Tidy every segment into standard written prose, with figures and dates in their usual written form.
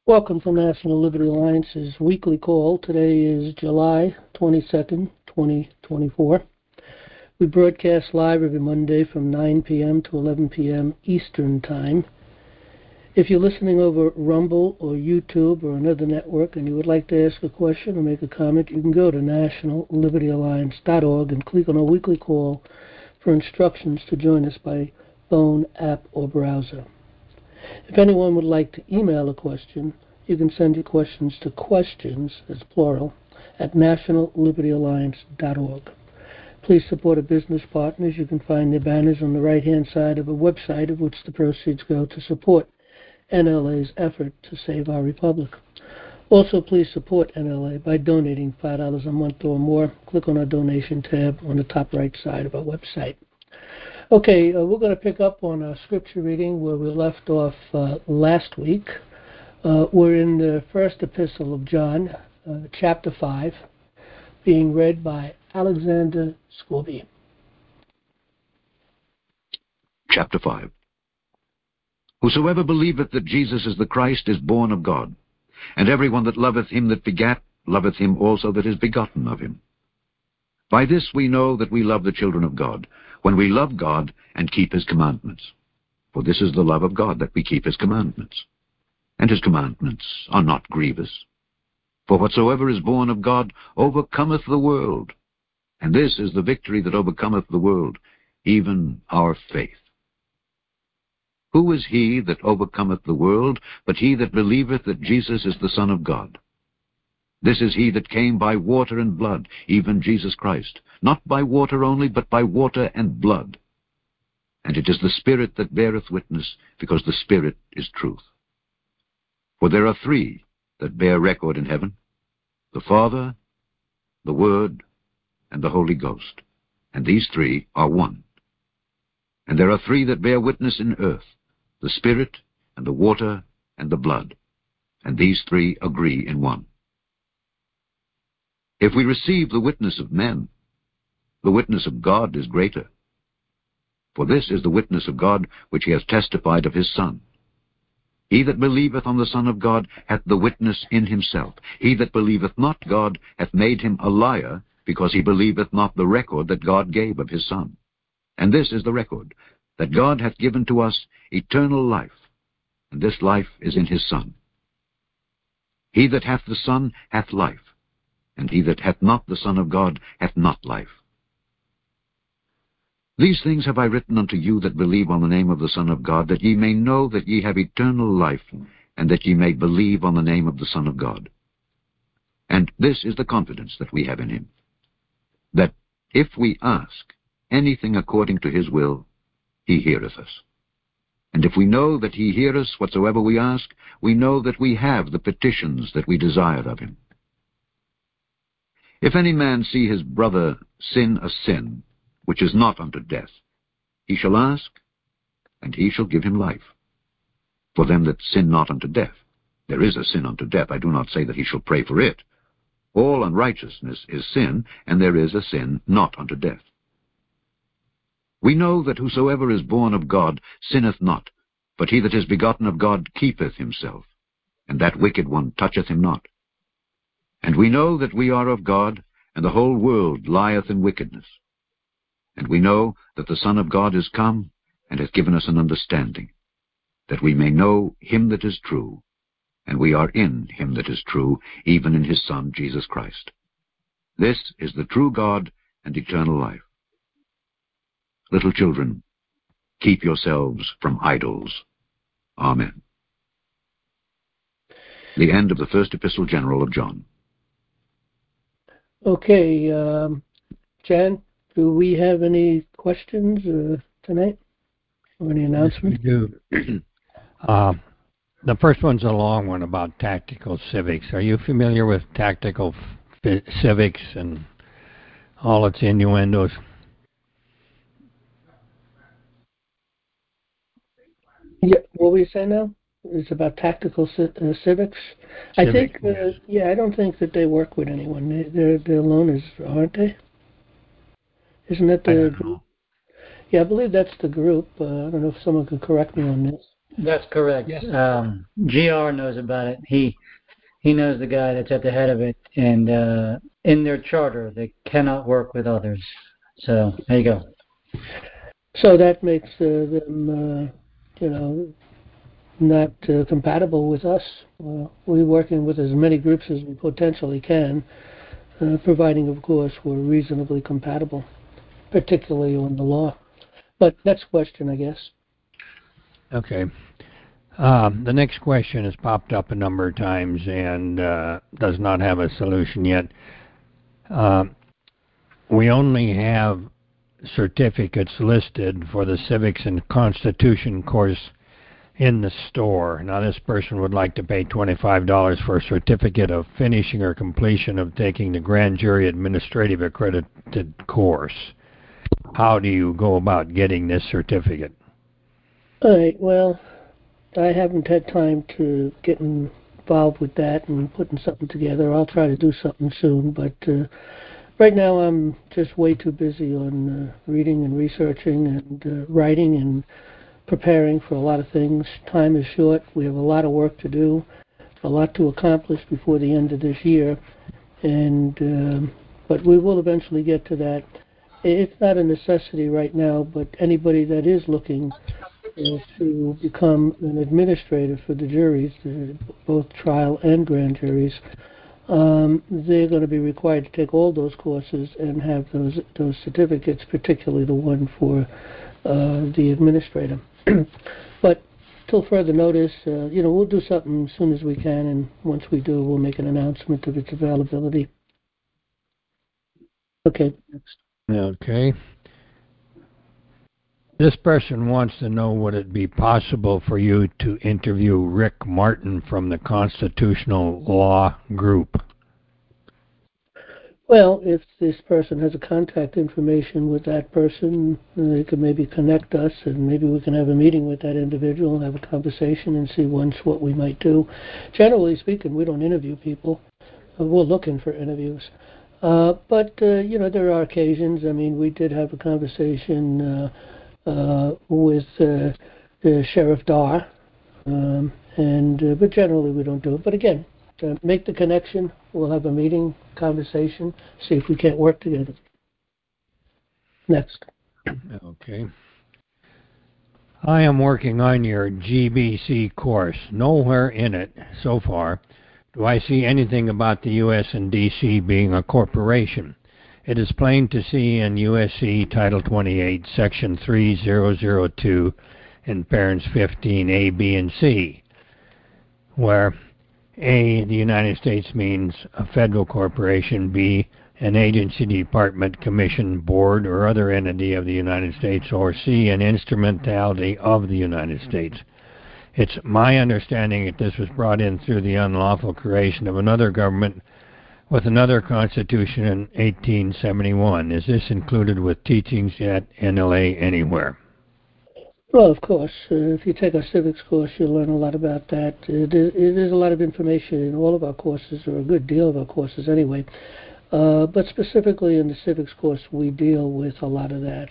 Welcome to National Liberty Alliance's weekly call. Today is July 22nd, 2024. We broadcast live every Monday from 9 p.m. to 11 p.m. Eastern Time. If you're listening over Rumble or YouTube or another network and you would like to ask a question or make a comment, you can go to nationallibertyalliance.org and click on our weekly call for instructions to join us by phone, app, or browser. If anyone would like to email a question, you can send your questions to questions, as plural, at nationallibertyalliance.org. Please support our business partners. You can find their banners on the right-hand side of a website of which the proceeds go to support NLA's effort to save our republic. Also, please support NLA by donating $5 a month or more. Click on our donation tab on the top right side of our website. Okay, we're going to pick up on our scripture reading where we left off last week. We're in the first epistle of John, chapter 5, being read by Alexander Scorby. Chapter 5. Whosoever believeth that Jesus is the Christ is born of God, and every one that loveth him that begat loveth him also that is begotten of him. By this we know that we love the children of God, when we love God and keep his commandments. For this is the love of God, that we keep his commandments. And his commandments are not grievous. For whatsoever is born of God overcometh the world. And this is the victory that overcometh the world, even our faith. Who is he that overcometh the world, but he that believeth that Jesus is the Son of God? This is he that came by water and blood, even Jesus Christ, not by water only, but by water and blood. And it is the Spirit that beareth witness, because the Spirit is truth. For there are three that bear record in heaven, the Father, the Word, and the Holy Ghost, and these three are one. And there are three that bear witness in earth, the Spirit, and the water, and the blood, and these three agree in one. If we receive the witness of men, the witness of God is greater. For this is the witness of God which he has testified of his Son. He that believeth on the Son of God hath the witness in himself. He that believeth not God hath made him a liar, because he believeth not the record that God gave of his Son. And this is the record, that God hath given to us eternal life, and this life is in his Son. He that hath the Son hath life, and he that hath not the Son of God hath not life. These things have I written unto you that believe on the name of the Son of God, that ye may know that ye have eternal life, and that ye may believe on the name of the Son of God. And this is the confidence that we have in him, that if we ask anything according to his will, he heareth us. And if we know that he heareth us whatsoever we ask, we know that we have the petitions that we desire of him. If any man see his brother sin a sin, which is not unto death, he shall ask, and he shall give him life. For them that sin not unto death, there is a sin unto death. I do not say that he shall pray for it. All unrighteousness is sin, and there is a sin not unto death. We know that whosoever is born of God sinneth not, but he that is begotten of God keepeth himself, and that wicked one toucheth him not. And we know that we are of God, and the whole world lieth in wickedness. And we know that the Son of God is come, and hath given us an understanding, that we may know him that is true, and we are in him that is true, even in his Son, Jesus Christ. This is the true God and eternal life. Little children, keep yourselves from idols. Amen. The end of the first epistle general of John. Okay, Jan, do we have any questions tonight? Or any announcements? Yes, we do. The first one's a long one about tactical civics. Are you familiar with tactical civics and all its innuendos? Yeah, what were you saying now? It's about tactical civics. I think, I don't think that they work with anyone. They're loners, aren't they? Isn't that the group? Yeah, I believe that's the group. I don't know if someone could correct me on this. That's correct. Yes. GR knows about it. He knows the guy that's at the head of it, and in their charter, they cannot work with others. So there you go. So that makes them, not compatible with us. We're working with as many groups as we potentially can, providing, of course, we're reasonably compatible, particularly on the law. But next question, I guess. Okay. The next question has popped up a number of times and does not have a solution yet. We only have certificates listed for the Civics and Constitution course in the store. Now, this person would like to pay $25 for a certificate of finishing or completion of taking the Grand Jury Administrative Accredited course. How do you go about getting this certificate? All right, well, I haven't had time to get involved with that and putting something together. I'll try to do something soon, but right now I'm just way too busy on reading and researching and writing and preparing for a lot of things. Time is short. We have a lot of work to do, a lot to accomplish before the end of this year, and but we will eventually get to that. It's not a necessity right now, but anybody that is looking to become an administrator for the juries, both trial and grand juries, they're going to be required to take all those courses and have those certificates, particularly the one for the administrator. But till further notice, we'll do something as soon as we can, and once we do, we'll make an announcement of its availability. Okay, next. Okay. This person wants to know, would it be possible for you to interview Rick Martin from the Constitutional Law Group? Well, if this person has a contact information with that person, they could maybe connect us, and maybe we can have a meeting with that individual, have a conversation, and see once what we might do. Generally speaking, we don't interview people. We're looking for interviews. But there are occasions. I mean, we did have a conversation with Sheriff Darr, but generally we don't do it. But again, to make the connection, we'll have a meeting, conversation, see if we can't work together. Next. Okay. I am working on your GBC course. Nowhere in it, so far, do I see anything about the U.S. and D.C. being a corporation. It is plain to see in USC Title 28, Section 3002, in Parents 15, A, B, and C, where A, the United States means a federal corporation, B, an agency, department, commission, board, or other entity of the United States, or C, an instrumentality of the United States. It's my understanding that this was brought in through the unlawful creation of another government with another constitution in 1871. Is this included with teachings at NLA anywhere? Well, of course. If you take our civics course, you'll learn a lot about that. There's a lot of information in all of our courses, or a good deal of our courses anyway. But specifically in the civics course, we deal with a lot of that.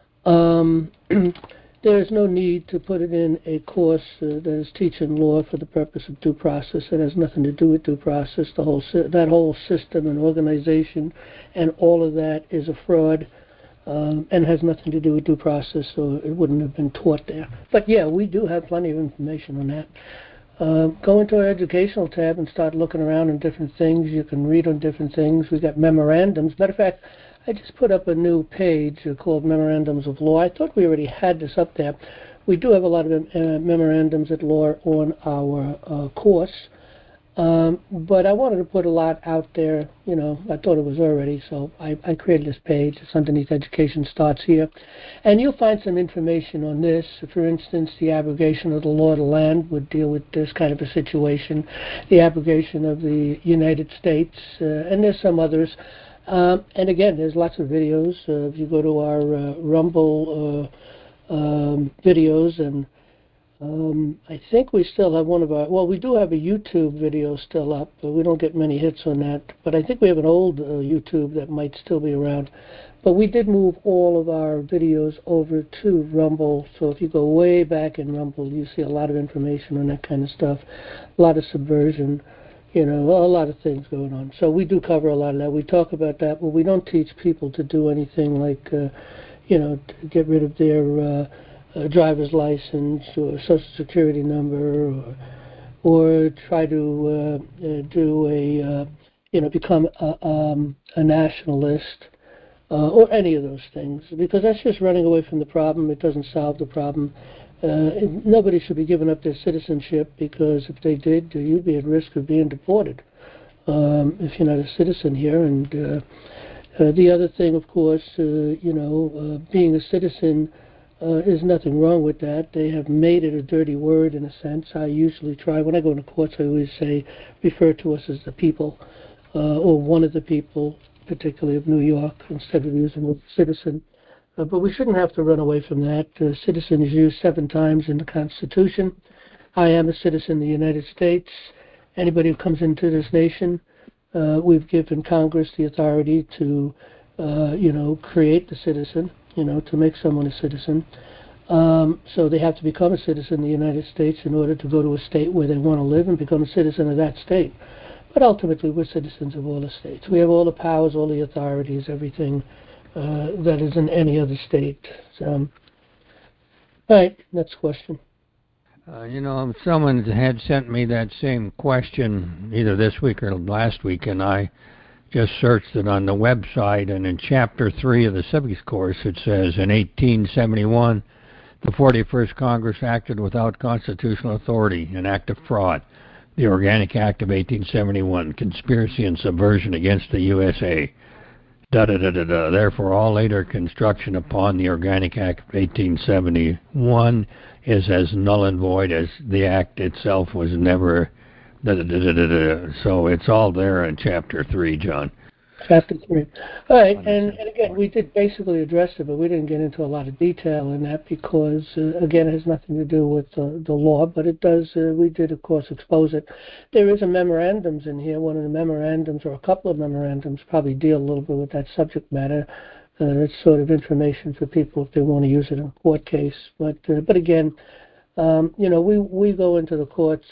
There is no need to put it in a course that is teaching law for the purpose of due process. It has nothing to do with due process. That whole system and organization and all of that is a fraud. And has nothing to do with due process, so it wouldn't have been taught there. But yeah, we do have plenty of information on that. Go into our educational tab and start looking around on different things. You can read on different things. We've got memorandums. Matter of fact, I just put up a new page called Memorandums of Law. I thought we already had this up there. We do have a lot of memorandums of law on our course. But I wanted to put a lot out there. I thought it was already, so I created this page. It's underneath Education Starts Here. And you'll find some information on this. For instance, the abrogation of the law of the land would deal with this kind of a situation. The abrogation of the United States, and there's some others. And again, there's lots of videos. If you go to our Rumble videos, and I think we still have we do have a YouTube video still up, but we don't get many hits on that. But I think we have an old YouTube that might still be around. But we did move all of our videos over to Rumble, so if you go way back in Rumble, you see a lot of information on that kind of stuff, a lot of subversion, a lot of things going on. So we do cover a lot of that. We talk about that, but we don't teach people to do anything like, to get rid of their driver's license or social security number, or try to become a nationalist, or any of those things, because that's just running away from the problem. It doesn't solve the problem. Nobody should be giving up their citizenship, because if they did, you'd be at risk of being deported if you're not a citizen here. And the other thing, of course, being a citizen, there's nothing wrong with that. They have made it a dirty word in a sense. I usually try, when I go into courts, I always say, refer to us as the people, or one of the people, particularly of New York, instead of using the word citizen. But we shouldn't have to run away from that. Citizen is used 7 times in the Constitution. I am a citizen of the United States. Anybody who comes into this nation, we've given Congress the authority to, create the citizen, to make someone a citizen. So they have to become a citizen of the United States in order to go to a state where they want to live and become a citizen of that state. But ultimately, we're citizens of all the states. We have all the powers, all the authorities, everything that is in any other state. So, all right, next question. Someone had sent me that same question either this week or last week, and I just searched it on the website, and in Chapter 3 of the Civics course it says, in 1871, the 41st Congress acted without constitutional authority, an act of fraud. The Organic Act of 1871, conspiracy and subversion against the USA. Da-da-da-da-da. Therefore, all later construction upon the Organic Act of 1871 is as null and void as the act itself was never. Da-da-da-da-da-da. So it's all there in Chapter 3, John. Chapter 3. All right, and again, we did basically address it, but we didn't get into a lot of detail in that because, again, it has nothing to do with the law, but it does, we did, of course, expose it. There is a memorandums in here. One of the memorandums, or a couple of memorandums, probably deal a little bit with that subject matter. It's sort of information for people if they want to use it in a court case. But again, we go into the courts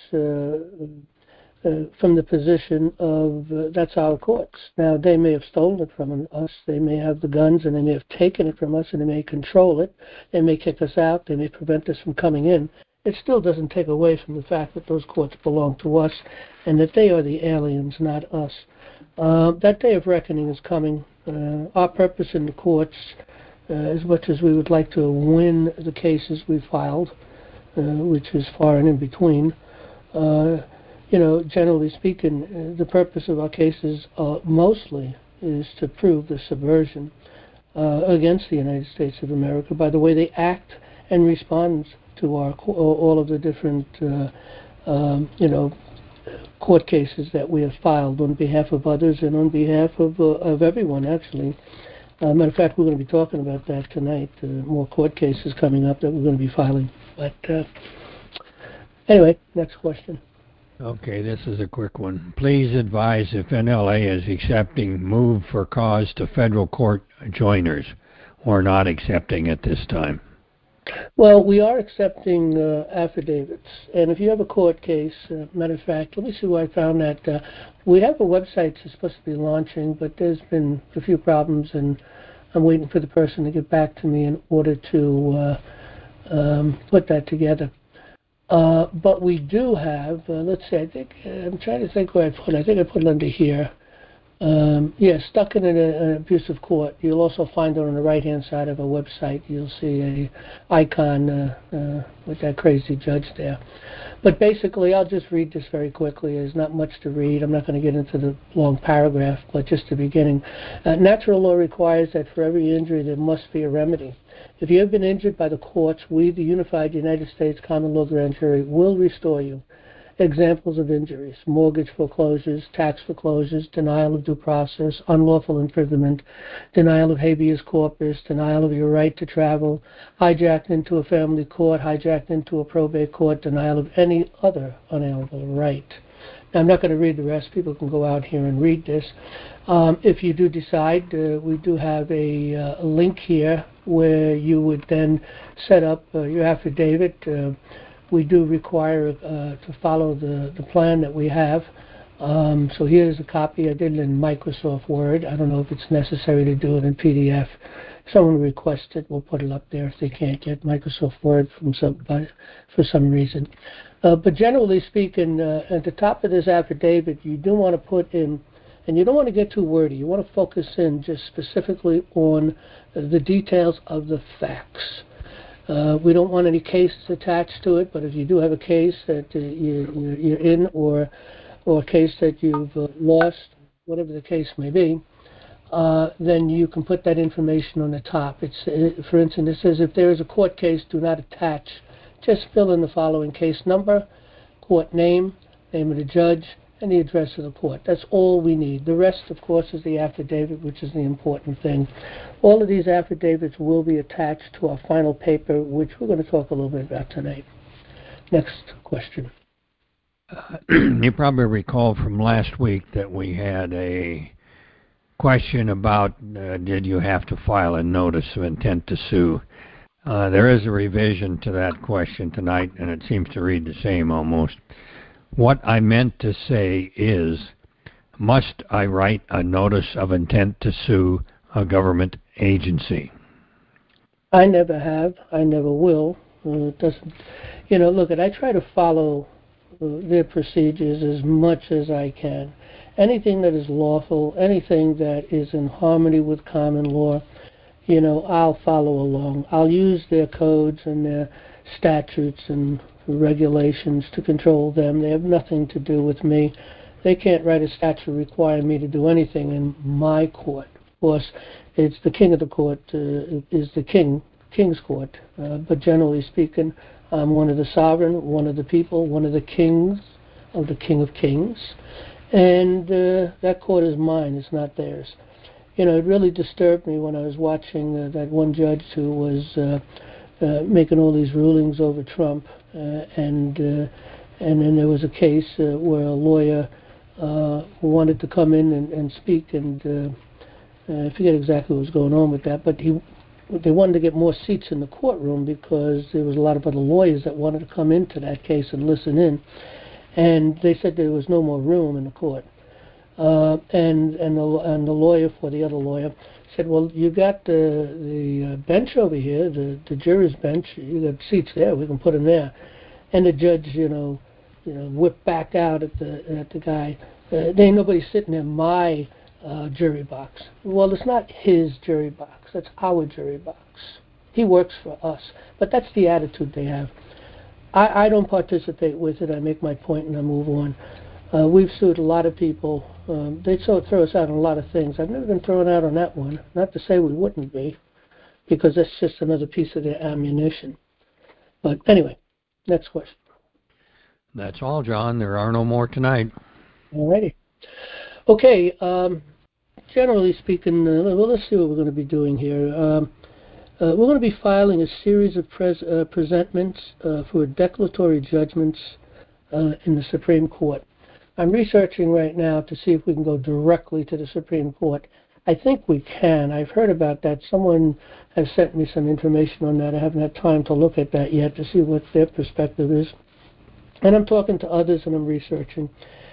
from the position of that's our courts. Now, they may have stolen it from us. They may have the guns, and they may have taken it from us, and they may control it. They may kick us out. They may prevent us from coming in. It still doesn't take away from the fact that those courts belong to us and that they are the aliens, not us. That day of reckoning is coming. Our purpose in the courts, as much as we would like to win the cases we filed, which is far and in between, generally speaking, the purpose of our cases mostly is to prove the subversion against the United States of America by the way they act and respond to all of the different, court cases that we have filed on behalf of others and on behalf of everyone, actually. Matter of fact, we're going to be talking about that tonight. More court cases coming up that we're going to be filing. But anyway, next question. Okay, this is a quick one. Please advise if NLA is accepting move for cause to federal court joiners or not accepting at this time. Well, we are accepting affidavits. And if you have a court case, matter of fact, let me see where I found that. We have a website that's supposed to be launching, but there's been a few problems, and I'm waiting for the person to get back to me in order to put that together. But we do have, let's see, I think, I'm trying to think where I put it. I think I put it under here. Stuck in an abusive court. You'll also find it on the right-hand side of our website. You'll see a icon with that crazy judge there. But basically, I'll just read this very quickly. There's not much to read. I'm not going to get into the long paragraph, but just the beginning. Natural law requires that for every injury there must be a remedy. If you have been injured by the courts, we, the Unified United States Common Law Grand Jury, will restore you. Examples of injuries: mortgage foreclosures, tax foreclosures, denial of due process, unlawful imprisonment, denial of habeas corpus, denial of your right to travel, hijacked into a family court, hijacked into a probate court, denial of any other unalienable right. I'm not going to read the rest. People can go out here and read this. If you do decide, we do have a link here where you would then set up your affidavit. We do require to follow the plan that we have. So here's a copy. I did it in Microsoft Word. I don't know if it's necessary to do it in PDF. If someone requests it, we'll put it up there if they can't get Microsoft Word for some reason. But generally speaking, at the top of this affidavit, you do want to put in, and you don't want to get too wordy. You want to focus in just specifically on the details of the facts. We don't want any cases attached to it, but if you do have a case that you're in or a case that you've lost, whatever the case may be, then you can put that information on the top. For instance, it says if there is a court case, do not attach. Just fill in the following: case number, court name of the judge, and the address of the court. That's all we need. The rest, of course, is the affidavit, which is the important thing. All of these affidavits will be attached to our final paper, which we're going to talk a little bit about tonight. Next question. You probably recall from last week that we had a question about did you have to file a notice of intent to sue. There is a revision to that question tonight, and it seems to read the same almost. What I meant to say is, must I write a notice of intent to sue a government agency? I never have. I never will. It doesn't. Look, I try to follow their procedures as much as I can. Anything that is lawful, anything that is in harmony with common law, I'll follow along. I'll use their codes and their statutes and regulations to control them. They have nothing to do with me. They can't write a statute requiring me to do anything in my court. Of course, it's the king of the court is the king's court. But generally speaking, I'm one of the sovereign, one of the people, one of the kings of the King of Kings. And that court is mine. It's not theirs. It really disturbed me when I was watching that one judge who was making all these rulings over Trump, and then there was a case where a lawyer wanted to come in and speak, and I forget exactly what was going on with that, but they wanted to get more seats in the courtroom because there was a lot of other lawyers that wanted to come into that case and listen in, and they said there was no more room in the court. And the lawyer for the other lawyer said, well, you got the bench over here, the juror's bench. You got seats there. We can put them there. And the judge, whipped back out at the guy. There ain't nobody sitting in my jury box. Well, it's not his jury box. That's our jury box. He works for us. But that's the attitude they have. I don't participate with it. I make my point and I move on. We've sued a lot of people. They throw us out on a lot of things. I've never been thrown out on that one. Not to say we wouldn't be, because that's just another piece of their ammunition. But anyway, next question. That's all, John. There are no more tonight. All righty. Okay. Generally speaking, let's see what we're going to be doing here. We're going to be filing a series of presentments for declaratory judgments in the Supreme Court. I'm researching right now to see if we can go directly to the Supreme Court. I think we can. I've heard about that. Someone has sent me some information on that. I haven't had time to look at that yet to see what their perspective is. And I'm talking to others and I'm researching.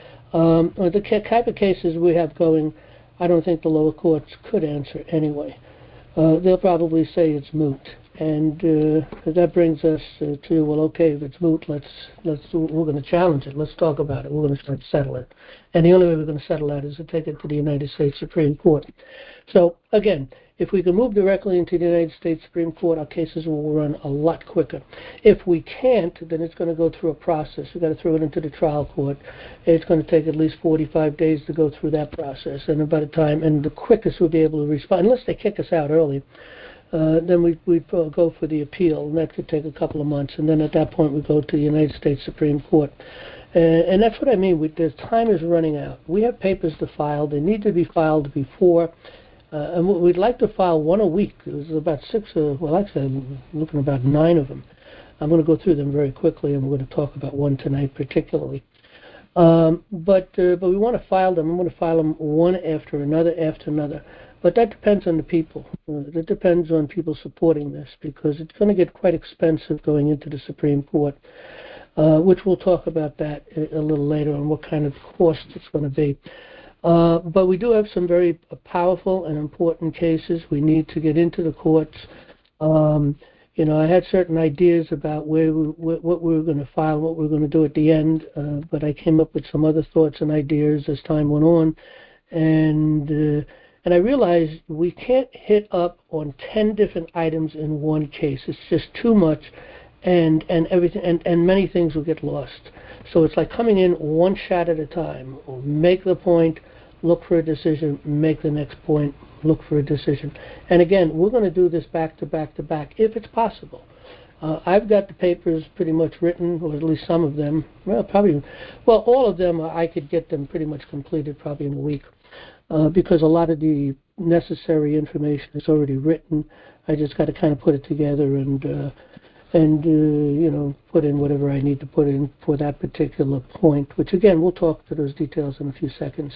The type of cases we have going, I don't think the lower courts could answer anyway. They'll probably say it's moot. And that brings us to, well, okay, if it's moot, we're going to challenge it. Let's talk about it. We're going to try to settle it. And the only way we're going to settle that is to take it to the United States Supreme Court. So, again, if we can move directly into the United States Supreme Court, our cases will run a lot quicker. If we can't, then it's going to go through a process. We've got to throw it into the trial court. It's going to take at least 45 days to go through that process. And by the time, and the quickest we'll be able to respond, unless they kick us out early, then we'd go for the appeal, and that could take a couple of months. And then at that point, we go to the United States Supreme Court. And that's what I mean. The time is running out. We have papers to file. They need to be filed before. And we'd like to file one a week. There's about actually, I'm looking at about 9 of them. I'm going to go through them very quickly, and we're going to talk about one tonight particularly. But we want to file them. We want to file them one after another. But that depends on the people. That depends on people supporting this, because it's going to get quite expensive going into the Supreme Court, which we'll talk about that a little later on what kind of cost it's going to be. But we do have some very powerful and important cases. We need to get into the courts. I had certain ideas about what we were going to file, what we were going to do at the end, but I came up with some other thoughts and ideas as time went on, and I realized we can't hit up on 10 different items in one case. It's just too much, and everything, and many things will get lost. So it's like coming in one shot at a time. Make the point, look for a decision, make the next point, look for a decision. And again, we're going to do this back to back to back, if it's possible. I've got the papers pretty much written, or at least some of them. All of them, I could get them pretty much completed probably in a week, because a lot of the necessary information is already written. I just got to kind of put it together and put in whatever I need to put in for that particular point, which again, we'll talk to those details in a few seconds.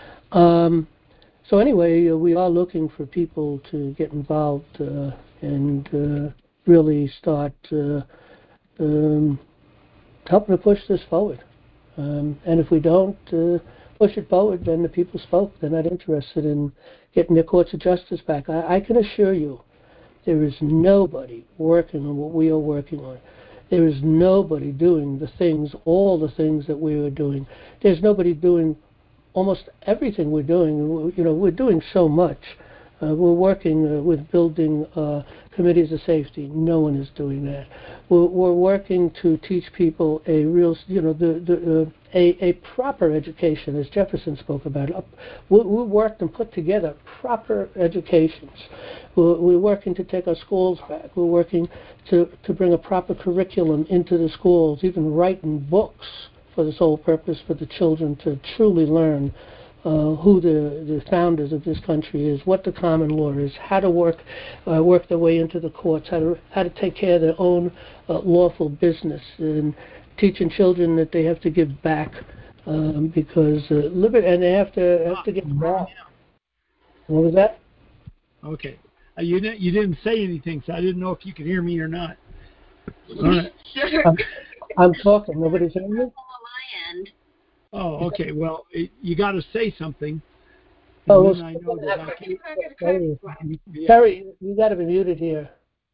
So anyway, we are looking for people to get involved and really start helping to push this forward. And if we don't push it forward, then the people spoke. They're not interested in getting their courts of justice back. I can assure you, there is nobody working on what we are working on. There is nobody doing all the things that we are doing. There's nobody doing almost everything we're doing. We're doing so much. We're working with building committees of safety. No one is doing that. We're working to teach people a real, a proper education, as Jefferson spoke about. We worked and put together proper educations. We're working to take our schools back. We're working to bring a proper curriculum into the schools, even writing books for the sole purpose for the children to truly learn who the founders of this country is, what the common law is, how to work their way into the courts, how to take care of their own lawful business, and teaching children that they have to give back because and they have to give back. What was that? Okay, you didn't say anything, so I didn't know if you could hear me or not. All right. I'm talking. Nobody's hearing me. Oh, okay. Well, you got to say something. Oh, I know that I can. Terry, you got to be muted here.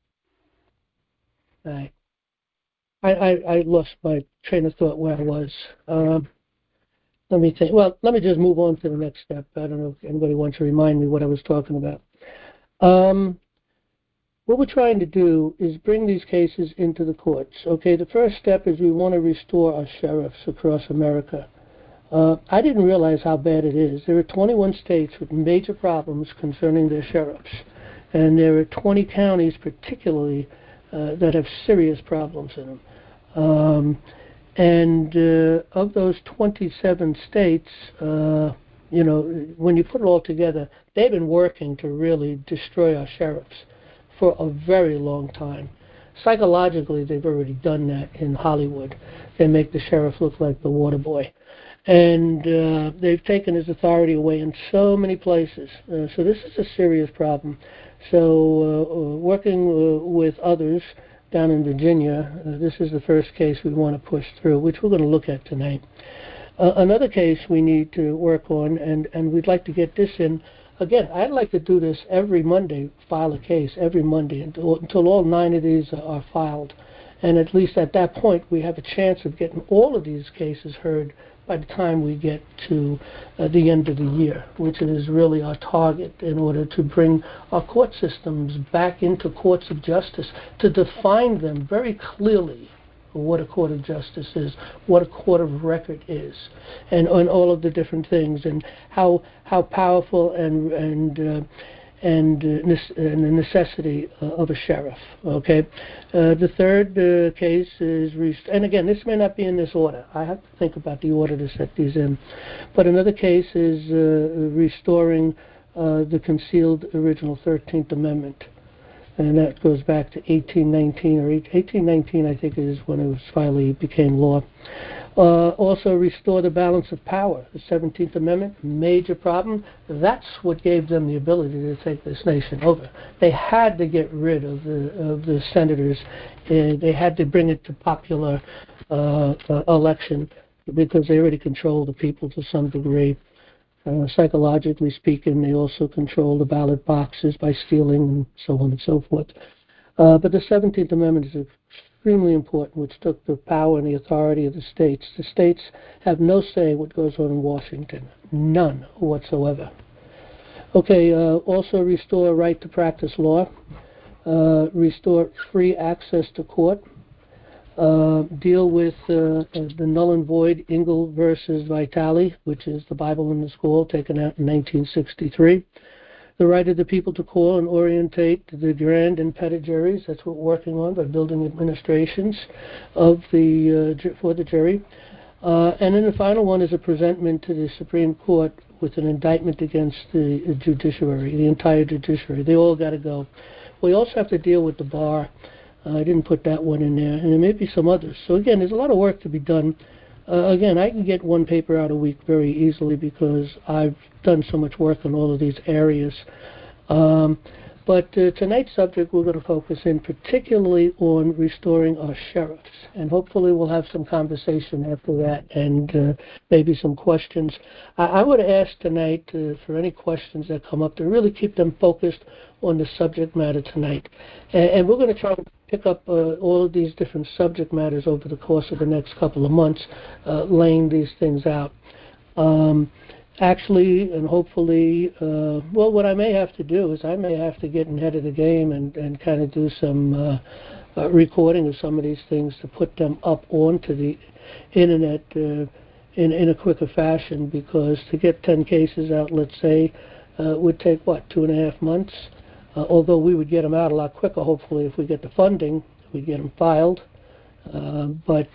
All right. I lost my train of thought where I was. Let me think. Well, let me just move on to the next step. I don't know if anybody wants to remind me what I was talking about. What we're trying to do is bring these cases into the courts. Okay, the first step is we want to restore our sheriffs across America. I didn't realize how bad it is. There are 21 states with major problems concerning their sheriffs, and there are 20 counties particularly that have serious problems in them. And of those 27 states, when you put it all together, they've been working to really destroy our sheriffs for a very long time. Psychologically, they've already done that in Hollywood. They make the sheriff look like the water boy. And they've taken his authority away in so many places. So this is a serious problem. So working with others down in Virginia, this is the first case we want to push through, which we're going to look at tonight. Another case we need to work on, and we'd like to get this in. Again, I'd like to do this every Monday, file a case every Monday until all 9 of these are filed. And at least at that point, we have a chance of getting all of these cases heard by the time we get to the end of the year, which is really our target in order to bring our court systems back into courts of justice, to define them very clearly, what a court of justice is, what a court of record is, and on all of the different things, and how powerful and the necessity of a sheriff. Okay, the third case is, and again, this may not be in this order. I have to think about the order to set these in. But another case is restoring the concealed original 13th Amendment. And that goes back to 1819, or 1819, I think, is when it was finally became law. Also restore the balance of power. The 17th Amendment, major problem. That's what gave them the ability to take this nation over. They had to get rid of the senators. They had to bring it to popular election because they already control the people to some degree. Psychologically speaking, they also control the ballot boxes by stealing and so on and so forth. But the 17th Amendment is extremely important, which took the power and the authority of the states. The states have no say what goes on in Washington, none whatsoever. Okay, also restore right to practice law, restore free access to court, deal with the null and void Engel versus Vitale, which is the Bible in the School, taken out in 1963. The right of the people to call and orientate the grand and petit juries. That's what we're working on by building administrations of for the jury. And then the final one is a presentment to the Supreme Court with an indictment against the judiciary, the entire judiciary. They all got to go. We also have to deal with the bar. I didn't put that one in there, and there may be some others. So again, there's a lot of work to be done. Again, I can get one paper out a week very easily because I've done so much work in all of these areas. But tonight's subject, we're going to focus in particularly on restoring our sheriffs. And hopefully we'll have some conversation after that and maybe some questions. I would ask tonight for any questions that come up to really keep them focused on the subject matter tonight. And we're going to try to pick up all of these different subject matters over the course of the next couple of months, laying these things out. Actually, and hopefully, well, what I may have to do is I may have to get ahead of the game and kind of do some recording of some of these things to put them up onto the internet in a quicker fashion, because to get 10 cases out, let's say, would take, 2.5 months? Although we would get them out a lot quicker, hopefully, if we get the funding, we'd get them filed. But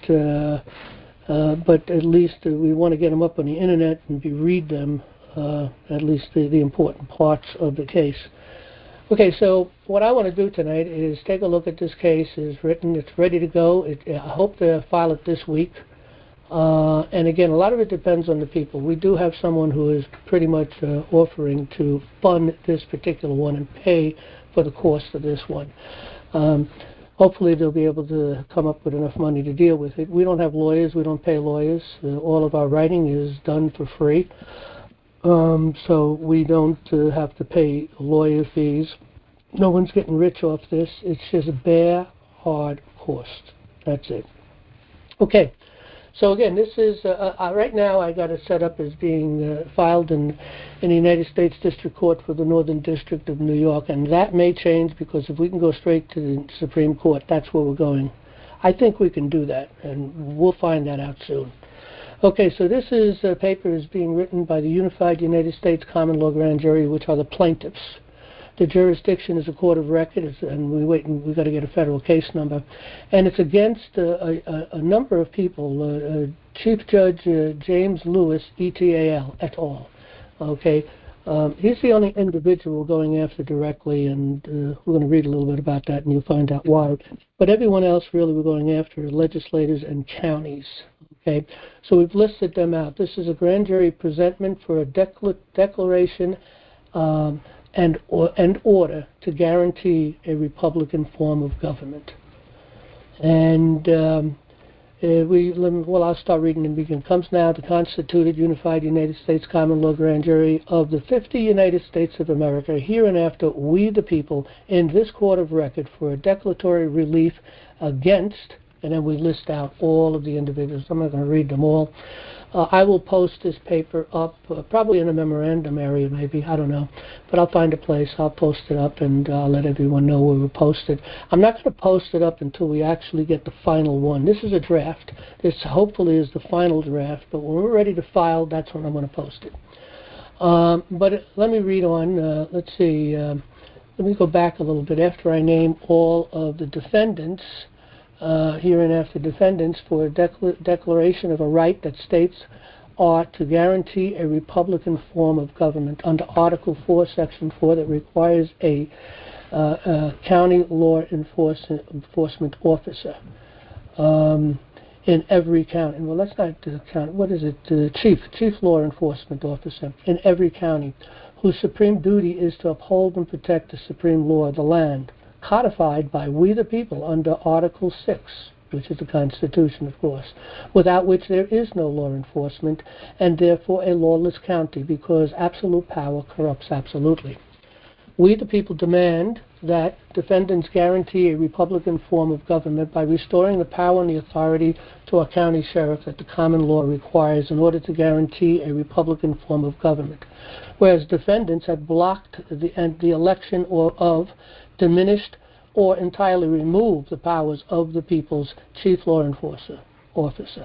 at least we want to get them up on the internet and read them, at least the important parts of the case. Okay, so what I want to do tonight is take a look at this case. It's written, it's ready to go. I hope to file it this week. And again, a lot of it depends on the people. We do have someone who is pretty much offering to fund this particular one and pay for the cost of this one. Hopefully they'll be able to come up with enough money to deal with it. We don't have lawyers. We don't pay lawyers. All of our writing is done for free. So we don't have to pay lawyer fees. No one's getting rich off this. It's just a bare, hard cost. That's it. Okay. So again, this is, right now I got it set up as being filed in the United States District Court for the Northern District of New York, and that may change because if we can go straight to the Supreme Court, that's where we're going. I think we can do that, and we'll find that out soon. Okay, so this paper is being written by the Unified United States Common Law Grand Jury, which are the plaintiffs. The jurisdiction is a court of record, and we've got to get a federal case number. And it's against a number of people, Chief Judge James Lewis, ETAL, et al. Okay, he's the only individual going after directly, and we're going to read a little bit about that, and you'll find out why. But everyone else, really, we're going after legislators and counties. Okay, so we've listed them out. This is a grand jury presentment for a declaration and order to guarantee a Republican form of government. And I'll start reading and begin. Comes now the constituted Unified United States Common Law Grand Jury of the 50 United States of America, hereinafter we the people, in this court of record for a declaratory relief against, and then we list out all of the individuals. I'm not going to read them all. I will post this paper up, probably in a memorandum area maybe, I don't know. But I'll find a place, I'll post it up, and I'll let everyone know where we post it. I'm not going to post it up until we actually get the final one. This is a draft. This hopefully is the final draft, but when we're ready to file, that's when I'm going to post it. But let me read on. Let's see. Let me go back a little bit. After I name all of the defendants, hereinafter defendants, for a declaration of a right that states are to guarantee a Republican form of government under Article 4, Section 4, that requires a county law enforcement officer. in every county. Well, that's not the county. What is it? The chief law enforcement officer in every county, whose supreme duty is to uphold and protect the supreme law of the land, codified by we the people under Article 6, which is the Constitution, of course, without which there is no law enforcement, and therefore a lawless county, because absolute power corrupts absolutely. We the people demand that defendants guarantee a Republican form of government by restoring the power and the authority to our county sheriff that the common law requires in order to guarantee a Republican form of government, whereas defendants have blocked the election of, diminished, or entirely removed the powers of the people's chief law enforcer officer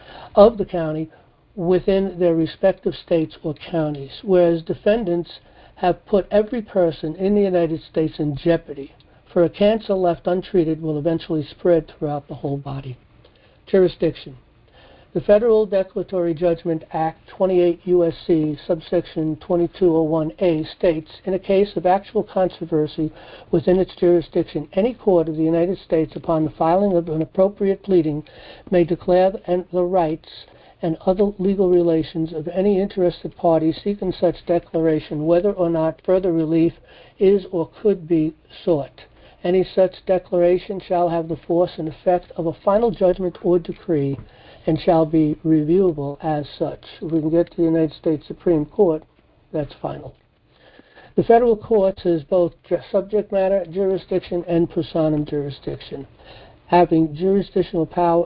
of the county within their respective states or counties, whereas defendants have put every person in the United States in jeopardy, for a cancer left untreated will eventually spread throughout the whole body. Jurisdiction. The Federal Declaratory Judgment Act 28 U.S.C. subsection 2201A states, in a case of actual controversy within its jurisdiction, any court of the United States, upon the filing of an appropriate pleading, may declare the rights and other legal relations of any interested party seeking such declaration, whether or not further relief is or could be sought. Any such declaration shall have the force and effect of a final judgment or decree, and shall be reviewable as such. If we can get to the United States Supreme Court, that's final. The federal courts is both subject matter jurisdiction and personam jurisdiction, having judicial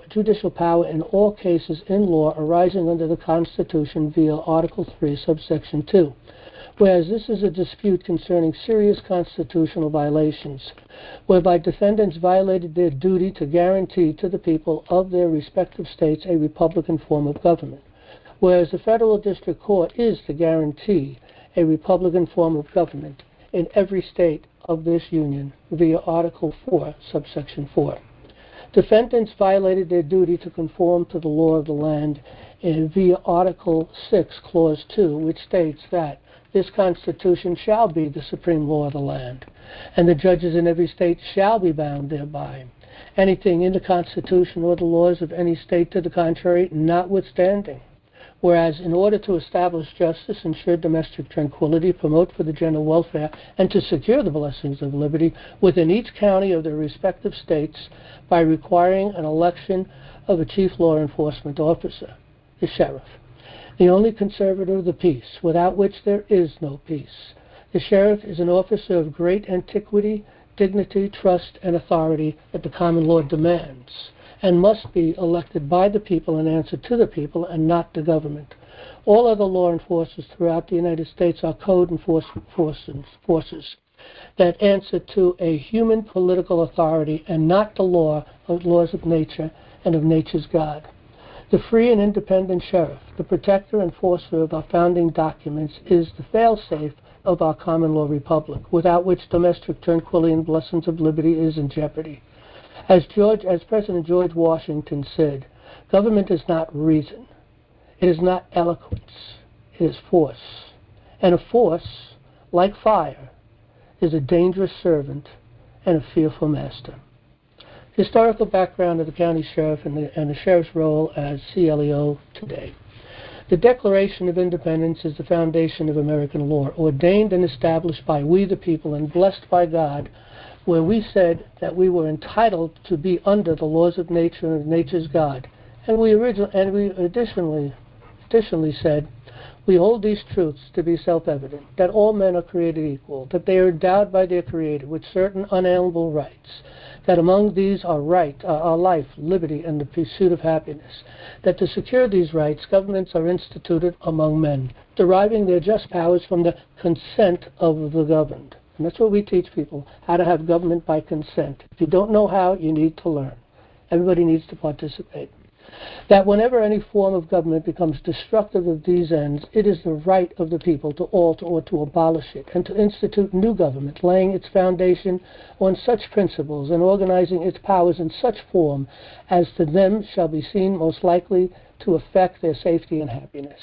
power in all cases in law arising under the Constitution via Article 3, subsection 2. Whereas this is a dispute concerning serious constitutional violations, whereby defendants violated their duty to guarantee to the people of their respective states a Republican form of government, whereas the federal district court is to guarantee a Republican form of government in every state of this union via Article 4, subsection 4. Defendants violated their duty to conform to the law of the land via Article 6, Clause 2, which states that this Constitution shall be the supreme law of the land, and the judges in every state shall be bound thereby. Anything in the Constitution or the laws of any state to the contrary notwithstanding. Whereas in order to establish justice, ensure domestic tranquility, promote for the general welfare, and to secure the blessings of liberty within each county of their respective states by requiring an election of a chief law enforcement officer, the sheriff, the only conservator of the peace, without which there is no peace. The sheriff is an officer of great antiquity, dignity, trust, and authority that the common law demands, and must be elected by the people and answer to the people and not the government. All other law enforcers throughout the United States are code enforcement forces that answer to a human political authority and not the laws of nature and of nature's God. The free and independent sheriff, the protector and enforcer of our founding documents, is the fail-safe of our common law republic, without which domestic tranquility and blessings of liberty is in jeopardy. As President George Washington said, government is not reason. It is not eloquence. It is force. And a force, like fire, is a dangerous servant and a fearful master. Historical background of the county sheriff and the sheriff's role as CLEO today. The Declaration of Independence is the foundation of American law, ordained and established by we the people and blessed by God, where we said that we were entitled to be under the laws of nature and nature's God. And we additionally said, we hold these truths to be self-evident, that all men are created equal, that they are endowed by their Creator with certain unalienable rights, that among these are life, liberty, and the pursuit of happiness, that to secure these rights, governments are instituted among men, deriving their just powers from the consent of the governed. And that's what we teach people, how to have government by consent. If you don't know how, you need to learn. Everybody needs to participate. That whenever any form of government becomes destructive of these ends, it is the right of the people to alter or to abolish it, and to institute new government, laying its foundation on such principles and organizing its powers in such form as to them shall be seen most likely to affect their safety and happiness.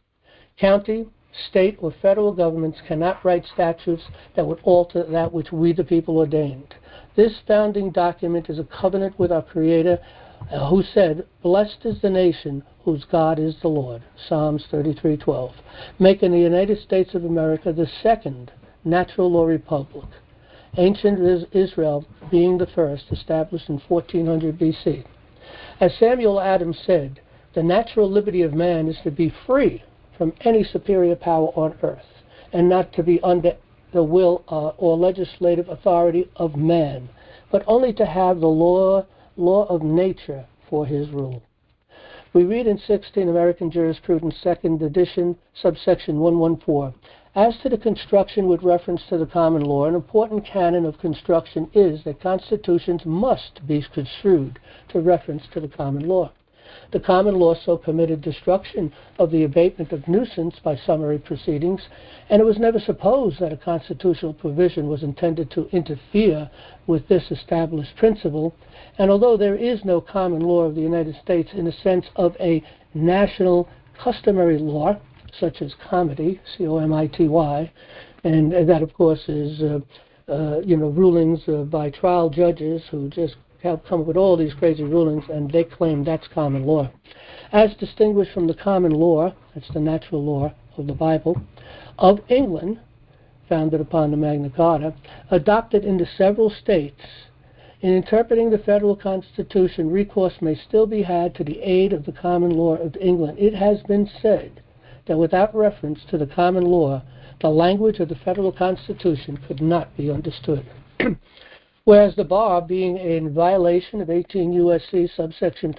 County, state, or federal governments cannot write statutes that would alter that which we the people ordained. This founding document is a covenant with our Creator, who said, "Blessed is the nation whose God is the Lord," Psalms 33:12, making the United States of America the second natural law republic, ancient Israel being the first, established in 1400 BC. As Samuel Adams said, the natural liberty of man is to be free from any superior power on earth, and not to be under the will or legislative authority of man, but only to have the law of nature for his rule. We read in 16 American Jurisprudence, 2nd edition, subsection 114, as to the construction with reference to the common law, an important canon of construction is that constitutions must be construed to reference to the common law. The common law so permitted destruction of the abatement of nuisance by summary proceedings, and it was never supposed that a constitutional provision was intended to interfere with this established principle. And although there is no common law of the United States in the sense of a national customary law, such as comity, C-O-M-I-T-Y, and that, of course, is rulings by trial judges who just have come up with all these crazy rulings, and they claim that's common law. As distinguished from the common law, that's the natural law of the Bible, of England, founded upon the Magna Carta, adopted into several states, in interpreting the federal constitution, recourse may still be had to the aid of the common law of England. It has been said that without reference to the common law, the language of the federal constitution could not be understood. Whereas the bar, being in violation of 18 U.S.C. subsection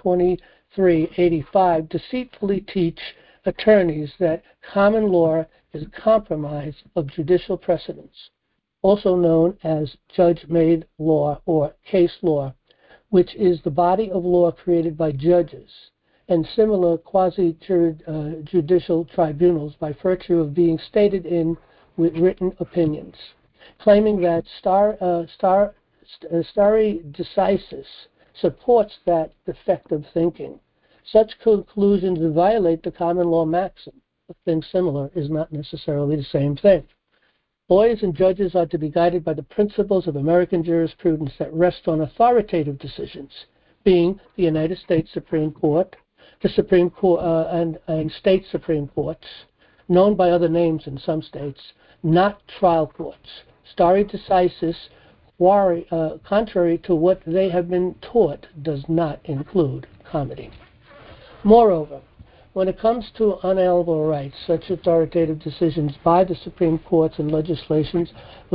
2385, deceitfully teach attorneys that common law is a compromise of judicial precedents, also known as judge-made law or case law, which is the body of law created by judges and similar quasi-judicial tribunals by virtue of being stated in with written opinions, claiming that stare decisis supports that defective thinking. Such conclusions violate the common law maxim. A thing similar is not necessarily the same thing. Lawyers and judges are to be guided by the principles of American jurisprudence that rest on authoritative decisions, being the United States Supreme Court, the Supreme Court, and state Supreme Courts, known by other names in some states, not trial courts. Stare decisis, contrary to what they have been taught, does not include comity. Moreover, when it comes to unalienable rights, such authoritative decisions by the Supreme Courts and legislation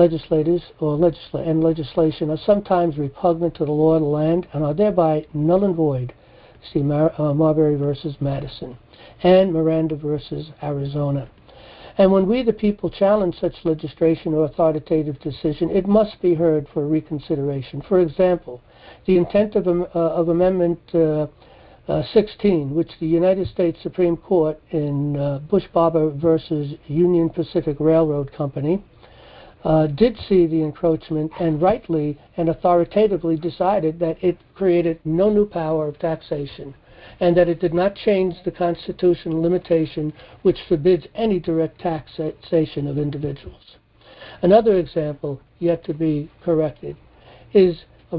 are sometimes repugnant to the law of the land and are thereby null and void. See Marbury versus Madison and Miranda versus Arizona. And when we, the people, challenge such legislation or authoritative decision, it must be heard for reconsideration. For example, the intent of Amendment 16, which the United States Supreme Court in Bush-Barber versus Union Pacific Railroad Company did see the encroachment and rightly and authoritatively decided that it created no new power of taxation and that it did not change the constitutional limitation which forbids any direct taxation of individuals. Another example yet to be corrected is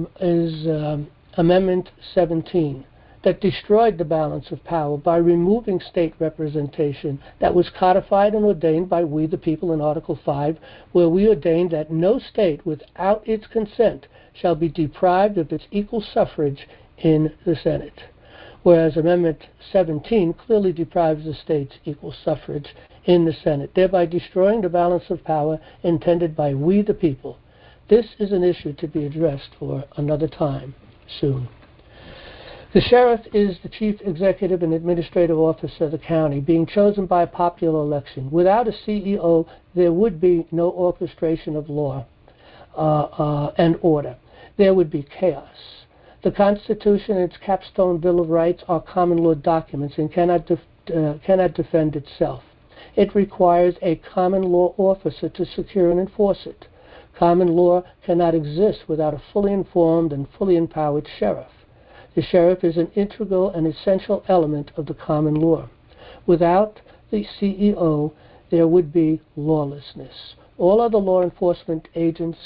Amendment 17, that destroyed the balance of power by removing state representation that was codified and ordained by we the people in Article 5, where we ordained that no state without its consent shall be deprived of its equal suffrage in the Senate. Whereas Amendment 17 clearly deprives the states equal suffrage in the Senate, thereby destroying the balance of power intended by we the people. This is an issue to be addressed for another time soon. The sheriff is the chief executive and administrative officer of the county, being chosen by a popular election. Without a CEO, there would be no orchestration of law and order. There would be chaos. The Constitution and its capstone Bill of Rights are common law documents and cannot defend itself. It requires a common law officer to secure and enforce it. Common law cannot exist without a fully informed and fully empowered sheriff. The sheriff is an integral and essential element of the common law. Without the CEO, there would be lawlessness. All other law enforcement agents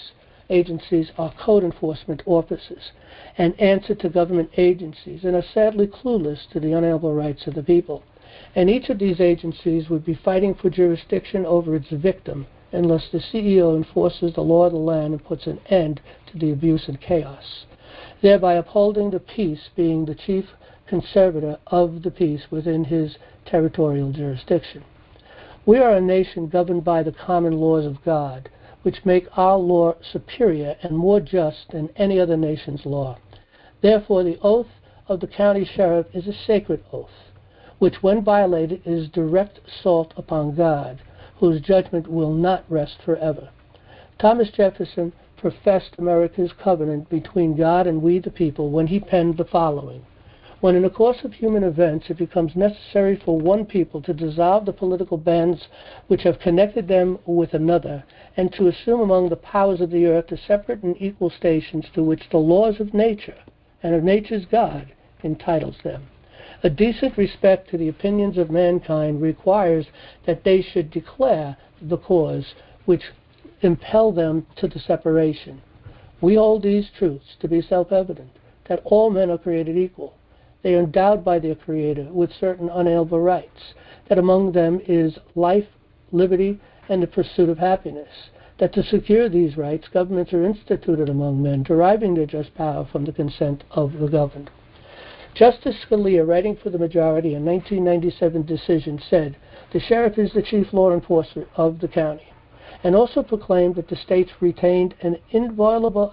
agencies are code enforcement officers and answer to government agencies and are sadly clueless to the unalienable rights of the people. And each of these agencies would be fighting for jurisdiction over its victim unless the CEO enforces the law of the land and puts an end to the abuse and chaos, thereby upholding the peace, being the chief conservator of the peace within his territorial jurisdiction. We are a nation governed by the common laws of God, which make our law superior and more just than any other nation's law. Therefore, the oath of the county sheriff is a sacred oath, which, when violated, is direct assault upon God, whose judgment will not rest forever. Thomas Jefferson professed America's covenant between God and we the people when he penned the following: when in the course of human events it becomes necessary for one people to dissolve the political bands which have connected them with another, and to assume among the powers of the earth the separate and equal stations to which the laws of nature and of nature's God entitles them, a decent respect to the opinions of mankind requires that they should declare the cause which impel them to the separation. We hold these truths to be self-evident, that all men are created equal. They are endowed by their Creator with certain unalienable rights, that among them is life, liberty, and the pursuit of happiness, that to secure these rights, governments are instituted among men, deriving their just power from the consent of the governed. Justice Scalia, writing for the majority in 1997 decision, said, "The sheriff is the chief law enforcer of the county," and also proclaimed that the states retained an inviolable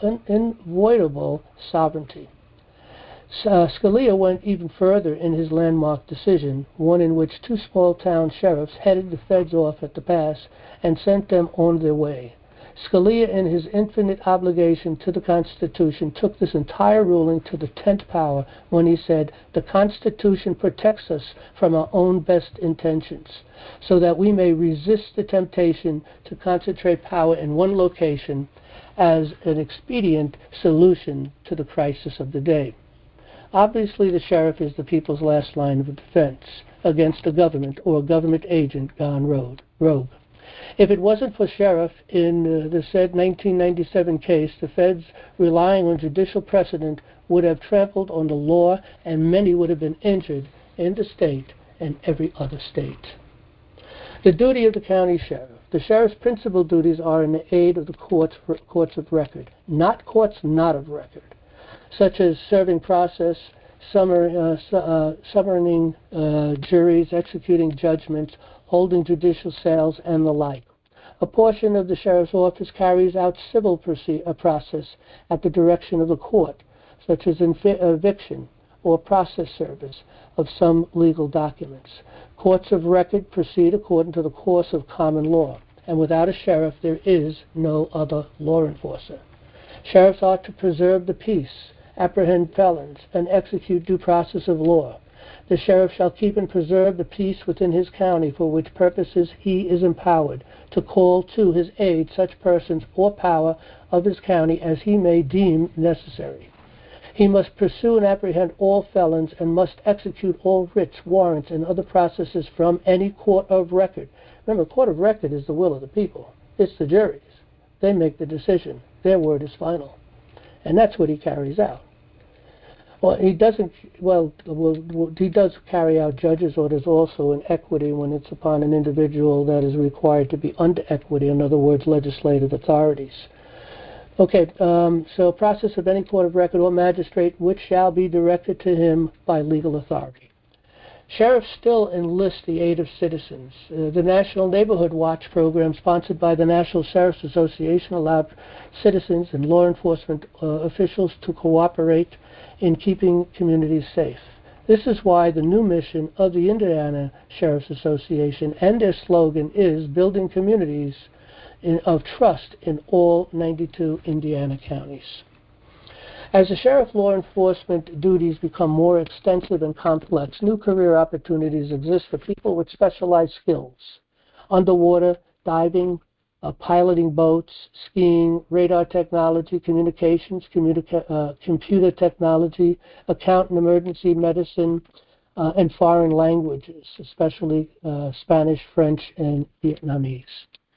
sovereignty. Scalia went even further in his landmark decision, one in which two small-town sheriffs headed the feds off at the pass and sent them on their way. Scalia, in his infinite obligation to the Constitution, took this entire ruling to the 10th power when he said, "The Constitution protects us from our own best intentions, so that we may resist the temptation to concentrate power in one location as an expedient solution to the crisis of the day." Obviously, the sheriff is the people's last line of defense against the government or government agent gone rogue. If it wasn't for sheriff in the said 1997 case, the feds, relying on judicial precedent, would have trampled on the law, and many would have been injured in the state and every other state. The duty of the county sheriff. The sheriff's principal duties are in the aid of the courts of record, not courts not of record, such as serving process, summoning juries, executing judgments, holding judicial sales, and the like. A portion of the sheriff's office carries out civil process at the direction of the court, such as eviction or process service of some legal documents. Courts of record proceed according to the course of common law, and without a sheriff there is no other law enforcer. Sheriffs are to preserve the peace, apprehend felons, and execute due process of law. The sheriff shall keep and preserve the peace within his county, for which purposes he is empowered to call to his aid such persons or power of his county as he may deem necessary. He must pursue and apprehend all felons and must execute all writs, warrants, and other processes from any court of record. Remember, court of record is the will of the people. It's the juries. They make the decision. Their word is final. And that's what he carries out. Well, he doesn't. He does carry out judges' orders also in equity when it's upon an individual that is required to be under equity. In other words, legislative authorities. Okay. So, process of any court of record or magistrate which shall be directed to him by legal authority. Sheriffs still enlist the aid of citizens. The National Neighborhood Watch program, sponsored by the National Sheriff's Association, allowed citizens and law enforcement officials to cooperate in keeping communities safe. This is why the new mission of the Indiana Sheriff's Association and their slogan is building communities of trust in all 92 Indiana counties. As the sheriff law enforcement duties become more extensive and complex, new career opportunities exist for people with specialized skills. Underwater, diving, piloting boats, skiing, radar technology, communications, computer technology, account and emergency medicine, and foreign languages, especially Spanish, French, and Vietnamese.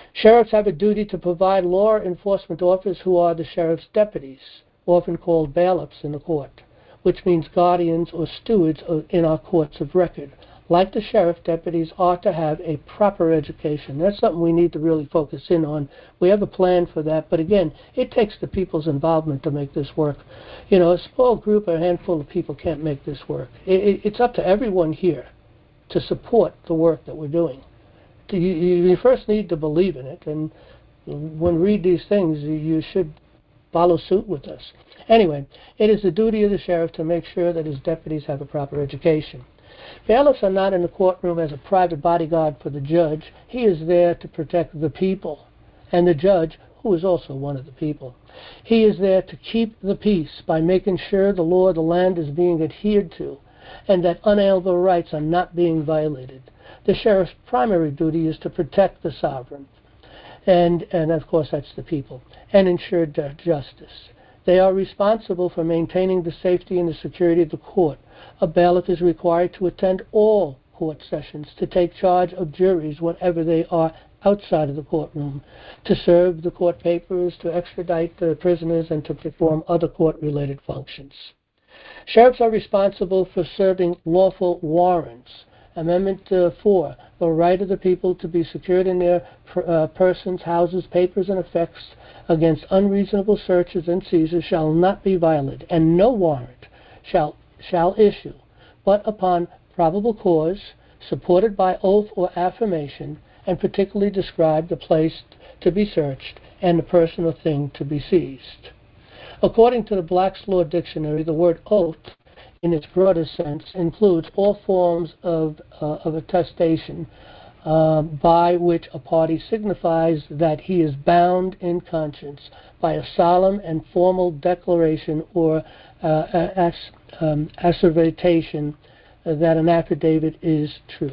Sheriffs have a duty to provide law enforcement officers who are the sheriff's deputies, often called bailiffs in the court, which means guardians or stewards in our courts of record. Like the sheriff, deputies are to have a proper education. That's something we need to really focus in on. We have a plan for that, but again, it takes the people's involvement to make this work. You know, a small group or a handful of people can't make this work. It's up to everyone here to support the work that we're doing. You first need to believe in it, and when we read these things, you should follow suit with us. Anyway, it is the duty of the sheriff to make sure that his deputies have a proper education. Bailiffs are not in the courtroom as a private bodyguard for the judge. He is there to protect the people, and the judge, who is also one of the people. He is there to keep the peace by making sure the law of the land is being adhered to, and that unalienable rights are not being violated. The sheriff's primary duty is to protect the sovereign, and of course that's the people, and ensure justice. They are responsible for maintaining the safety and the security of the court. A bailiff is required to attend all court sessions, to take charge of juries whenever they are outside of the courtroom, to serve the court papers, to extradite the prisoners, and to perform other court-related functions. Sheriffs are responsible for serving lawful warrants. Amendment 4, the right of the people to be secured in their persons, houses, papers, and effects against unreasonable searches and seizures shall not be violated, and no warrant shall issue, but upon probable cause, supported by oath or affirmation, and particularly describe the place to be searched and the person or thing to be seized. According to the Black's Law Dictionary, the word oath, in its broader sense, includes all forms of attestation by which a party signifies that he is bound in conscience by a solemn and formal declaration or assertion that an affidavit is true.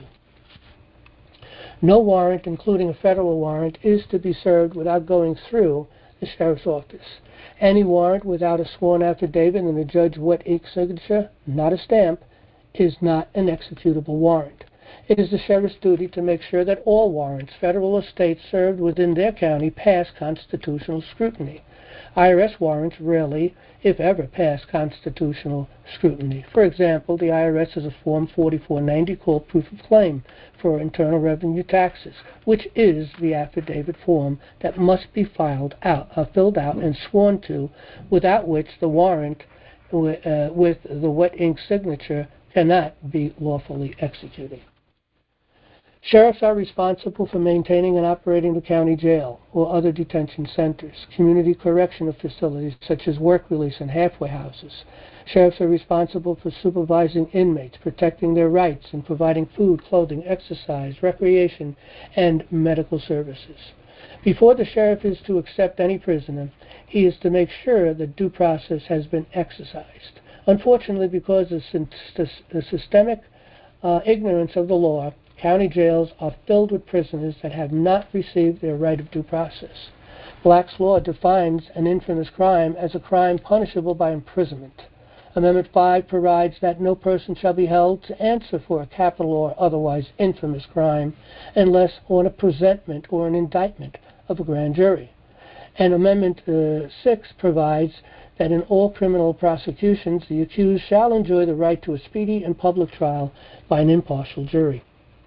No warrant, including a federal warrant, is to be served without going through the sheriff's office. Any warrant without a sworn affidavit and a judge's wet ink signature, not a stamp, is not an executable warrant. It is the sheriff's duty to make sure that all warrants, federal or state, served within their county pass constitutional scrutiny. IRS warrants rarely, if ever, pass constitutional scrutiny. For example, the IRS has a Form 4490 called Proof of Claim for Internal Revenue Taxes, which is the affidavit form that must be filled out and sworn to, without which the warrant with the wet ink signature cannot be lawfully executed. Sheriffs are responsible for maintaining and operating the county jail or other detention centers, community correctional facilities such as work release and halfway houses. Sheriffs are responsible for supervising inmates, protecting their rights, and providing food, clothing, exercise, recreation, and medical services. Before the sheriff is to accept any prisoner, he is to make sure that due process has been exercised. Unfortunately, because of the systemic ignorance of the law, county jails are filled with prisoners that have not received their right of due process. Black's Law defines an infamous crime as a crime punishable by imprisonment. Amendment 5 provides that no person shall be held to answer for a capital or otherwise infamous crime unless on a presentment or an indictment of a grand jury. And Amendment 6 provides that in all criminal prosecutions, the accused shall enjoy the right to a speedy and public trial by an impartial jury.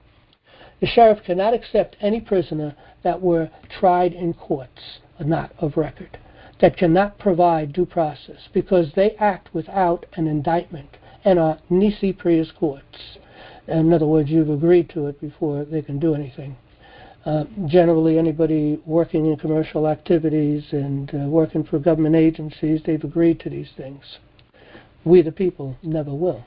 The sheriff cannot accept any prisoner that were tried in courts, not of record, that cannot provide due process because they act without an indictment and are nisi prius courts. In other words, you've agreed to it before they can do anything. Generally, anybody working in commercial activities and working for government agencies, they've agreed to these things. We, the people, never will.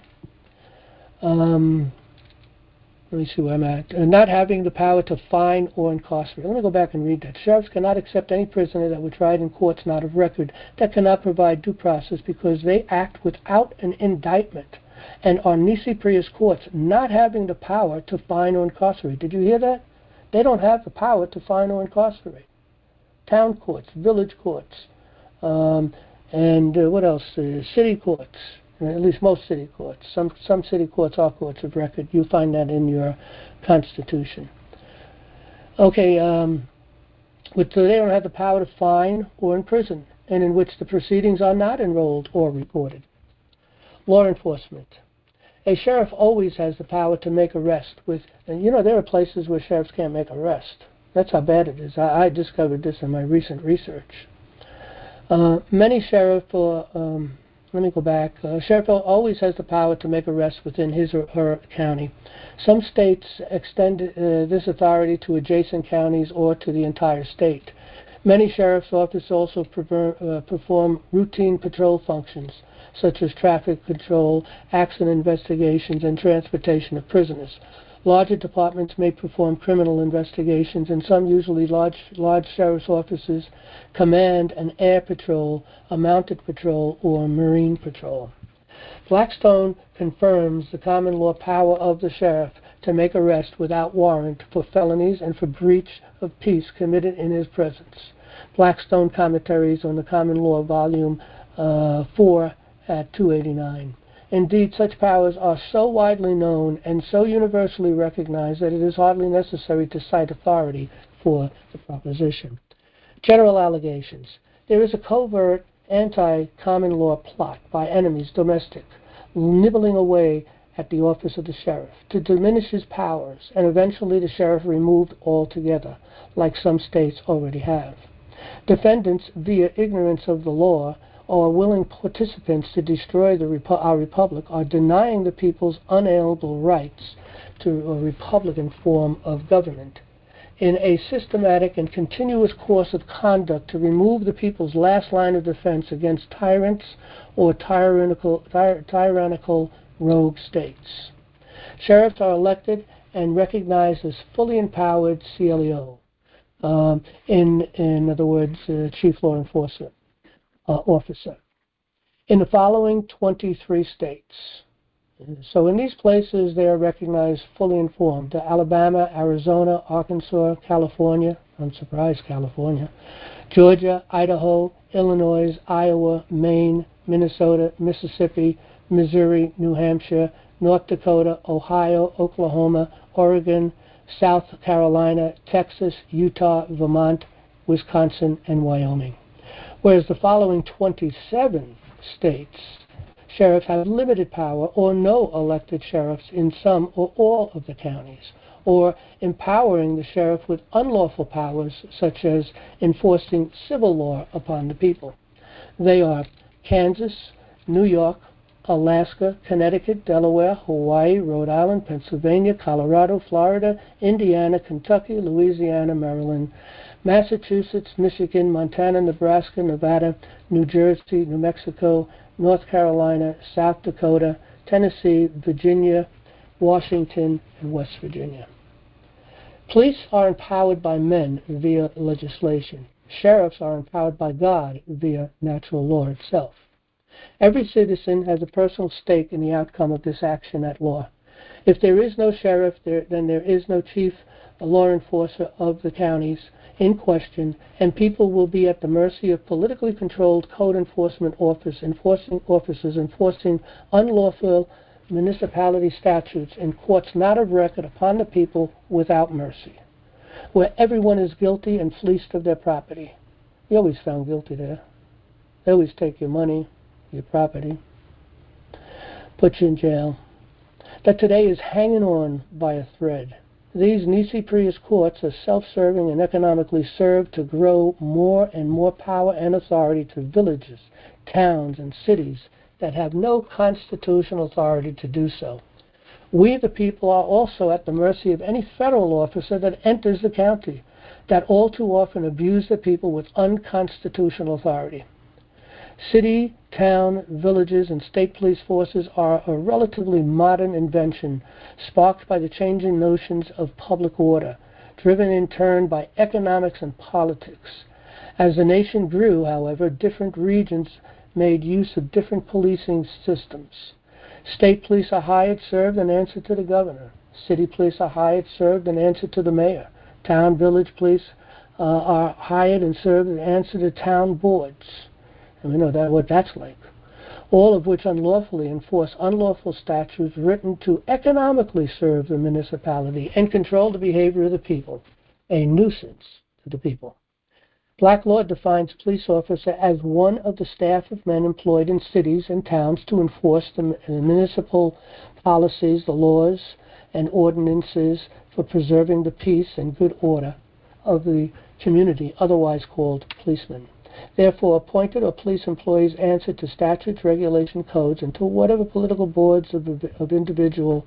Let me see where I'm at. Not having the power to fine or incarcerate. Let me go back and read that. Sheriffs cannot accept any prisoner that were tried in courts not of record that cannot provide due process because they act without an indictment and are nisi prius courts, not having the power to fine or incarcerate. Did you hear that? They don't have the power to fine or incarcerate. Town courts, village courts, and what else? City courts. At least most city courts. Some city courts are courts of record. You find that in your Constitution. Okay, which they don't have the power to fine or imprison, and in which the proceedings are not enrolled or reported. Law enforcement. A sheriff always has the power to make arrest and there are places where sheriffs can't make arrest. That's how bad it is. I discovered this in my recent research. Many sheriff, let me go back. Sheriff always has the power to make arrests within his or her county. Some states extend this authority to adjacent counties or to the entire state. Many sheriff's offices also perform routine patrol functions, such as traffic control, accident investigations, and transportation of prisoners. Larger departments may perform criminal investigations, and some, usually large sheriff's offices, command an air patrol, a mounted patrol, or a marine patrol. Blackstone confirms the common law power of the sheriff to make arrest without warrant for felonies and for breach of peace committed in his presence. Blackstone Commentaries on the Common Law, Volume 4 at 289. Indeed, such powers are so widely known and so universally recognized that it is hardly necessary to cite authority for the proposition. General allegations. There is a covert anti-common law plot by enemies domestic, nibbling away at the office of the sheriff to diminish his powers, and eventually the sheriff removed altogether, like some states already have. Defendants, via ignorance of the law, or willing participants to destroy our republic, are denying the people's unalienable rights to a republican form of government. In a systematic and continuous course of conduct to remove the people's last line of defense against tyrants or tyrannical rogue states. Sheriffs are elected and recognized as fully empowered CLEO, in other words, Chief Law Enforcement Officer, in the following 23 states. So in these places they are recognized fully informed: Alabama, Arizona, Arkansas, California, I'm surprised California, Georgia, Idaho, Illinois, Iowa, Maine, Minnesota, Mississippi, Missouri, New Hampshire, North Dakota, Ohio, Oklahoma, Oregon, South Carolina, Texas, Utah, Vermont, Wisconsin, and Wyoming. Whereas the following 27 states, sheriffs have limited power or no elected sheriffs in some or all of the counties, or empowering the sheriff with unlawful powers such as enforcing civil law upon the people. They are Kansas, New York, Alaska, Connecticut, Delaware, Hawaii, Rhode Island, Pennsylvania, Colorado, Florida, Indiana, Kentucky, Louisiana, Maryland, Massachusetts, Michigan, Montana, Nebraska, Nevada, New Jersey, New Mexico, North Carolina, South Dakota, Tennessee, Virginia, Washington, and West Virginia. Police are empowered by men via legislation. Sheriffs are empowered by God via natural law itself. Every citizen has a personal stake in the outcome of this action at law. If there is no sheriff, then there is no chief law enforcer of the counties in question, and people will be at the mercy of politically controlled code enforcement officers enforcing unlawful municipality statutes in courts not of record upon the people without mercy, where everyone is guilty and fleeced of their property. You're always found guilty there. They always take your money, your property, put you in jail. That today is hanging on by a thread. These Nisi Prius courts are self-serving and economically serve to grow more and more power and authority to villages, towns, and cities that have no constitutional authority to do so. We, the people, are also at the mercy of any federal officer that enters the county, that all too often abuse the people with unconstitutional authority. City, town, villages, and state police forces are a relatively modern invention, sparked by the changing notions of public order, driven in turn by economics and politics. As the nation grew, however, different regions made use of different policing systems. State police are hired, served, and answer to the governor. City police are hired, served, and answer to the mayor. Town, village police are hired and served and answer to town boards. And we know what that's like. All of which unlawfully enforce unlawful statutes written to economically serve the municipality and control the behavior of the people, a nuisance to the people. Black law defines police officer as one of the staff of men employed in cities and towns to enforce the municipal policies, the laws, and ordinances for preserving the peace and good order of the community, otherwise called policemen. Therefore, appointed or police employees answer to statutes, regulation, codes, and to whatever political boards of individuals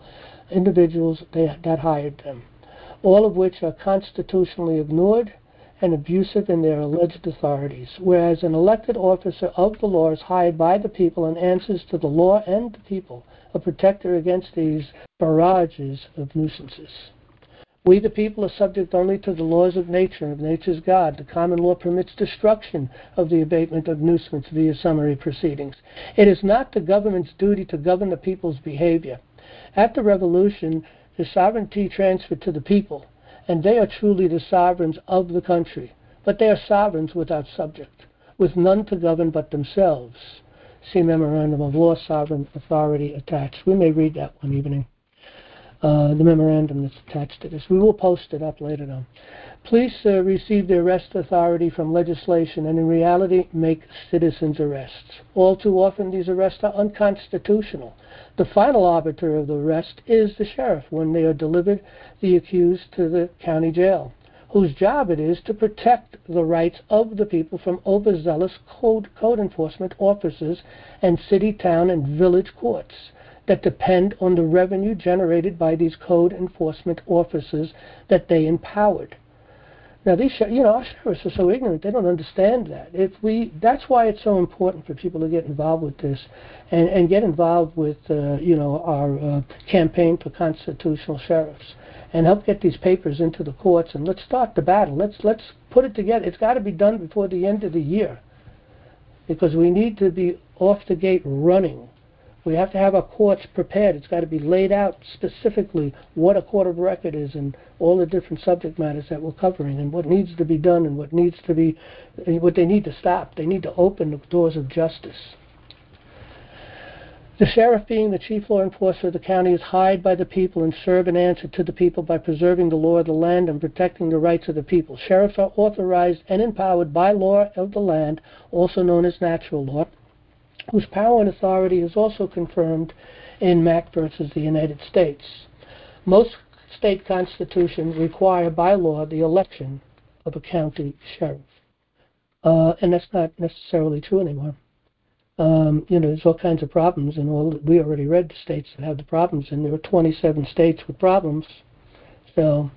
that hired them, all of which are constitutionally ignored and abusive in their alleged authorities, whereas an elected officer of the law is hired by the people and answers to the law and the people, a protector against these barrages of nuisances. We, the people, are subject only to the laws of nature, of nature's God. The common law permits destruction of the abatement of nuisance via summary proceedings. It is not the government's duty to govern the people's behavior. At the Revolution, the sovereignty transferred to the people, and they are truly the sovereigns of the country. But they are sovereigns without subject, with none to govern but themselves. See Memorandum of Law, Sovereign Authority attached. We may read that one evening. The memorandum that's attached to this. We will post it up later on. Police receive their arrest authority from legislation and in reality make citizens' arrests. All too often these arrests are unconstitutional. The final arbiter of the arrest is the sheriff when they are delivered the accused to the county jail, whose job it is to protect the rights of the people from overzealous code enforcement officers and city, town, and village courts that depend on the revenue generated by these code enforcement officers that they empowered. Now, our sheriffs are so ignorant; they don't understand that. That's why it's so important for people to get involved with this, and get involved with, our campaign for constitutional sheriffs, and help get these papers into the courts. And let's start the battle. Let's put it together. It's got to be done before the end of the year, because we need to be off the gate running. We have to have our courts prepared. It's got to be laid out specifically what a court of record is and all the different subject matters that we're covering and what needs to be done and what they need to stop. They need to open the doors of justice. The sheriff, being the chief law enforcer of the county, is hired by the people and serve and answer to the people by preserving the law of the land and protecting the rights of the people. Sheriffs are authorized and empowered by law of the land, also known as natural law, whose power and authority is also confirmed in Mack versus the United States. Most state constitutions require by law the election of a county sheriff. And that's not necessarily true anymore. There's all kinds of problems, and we already read the states that have the problems, and there are 27 states with problems. So,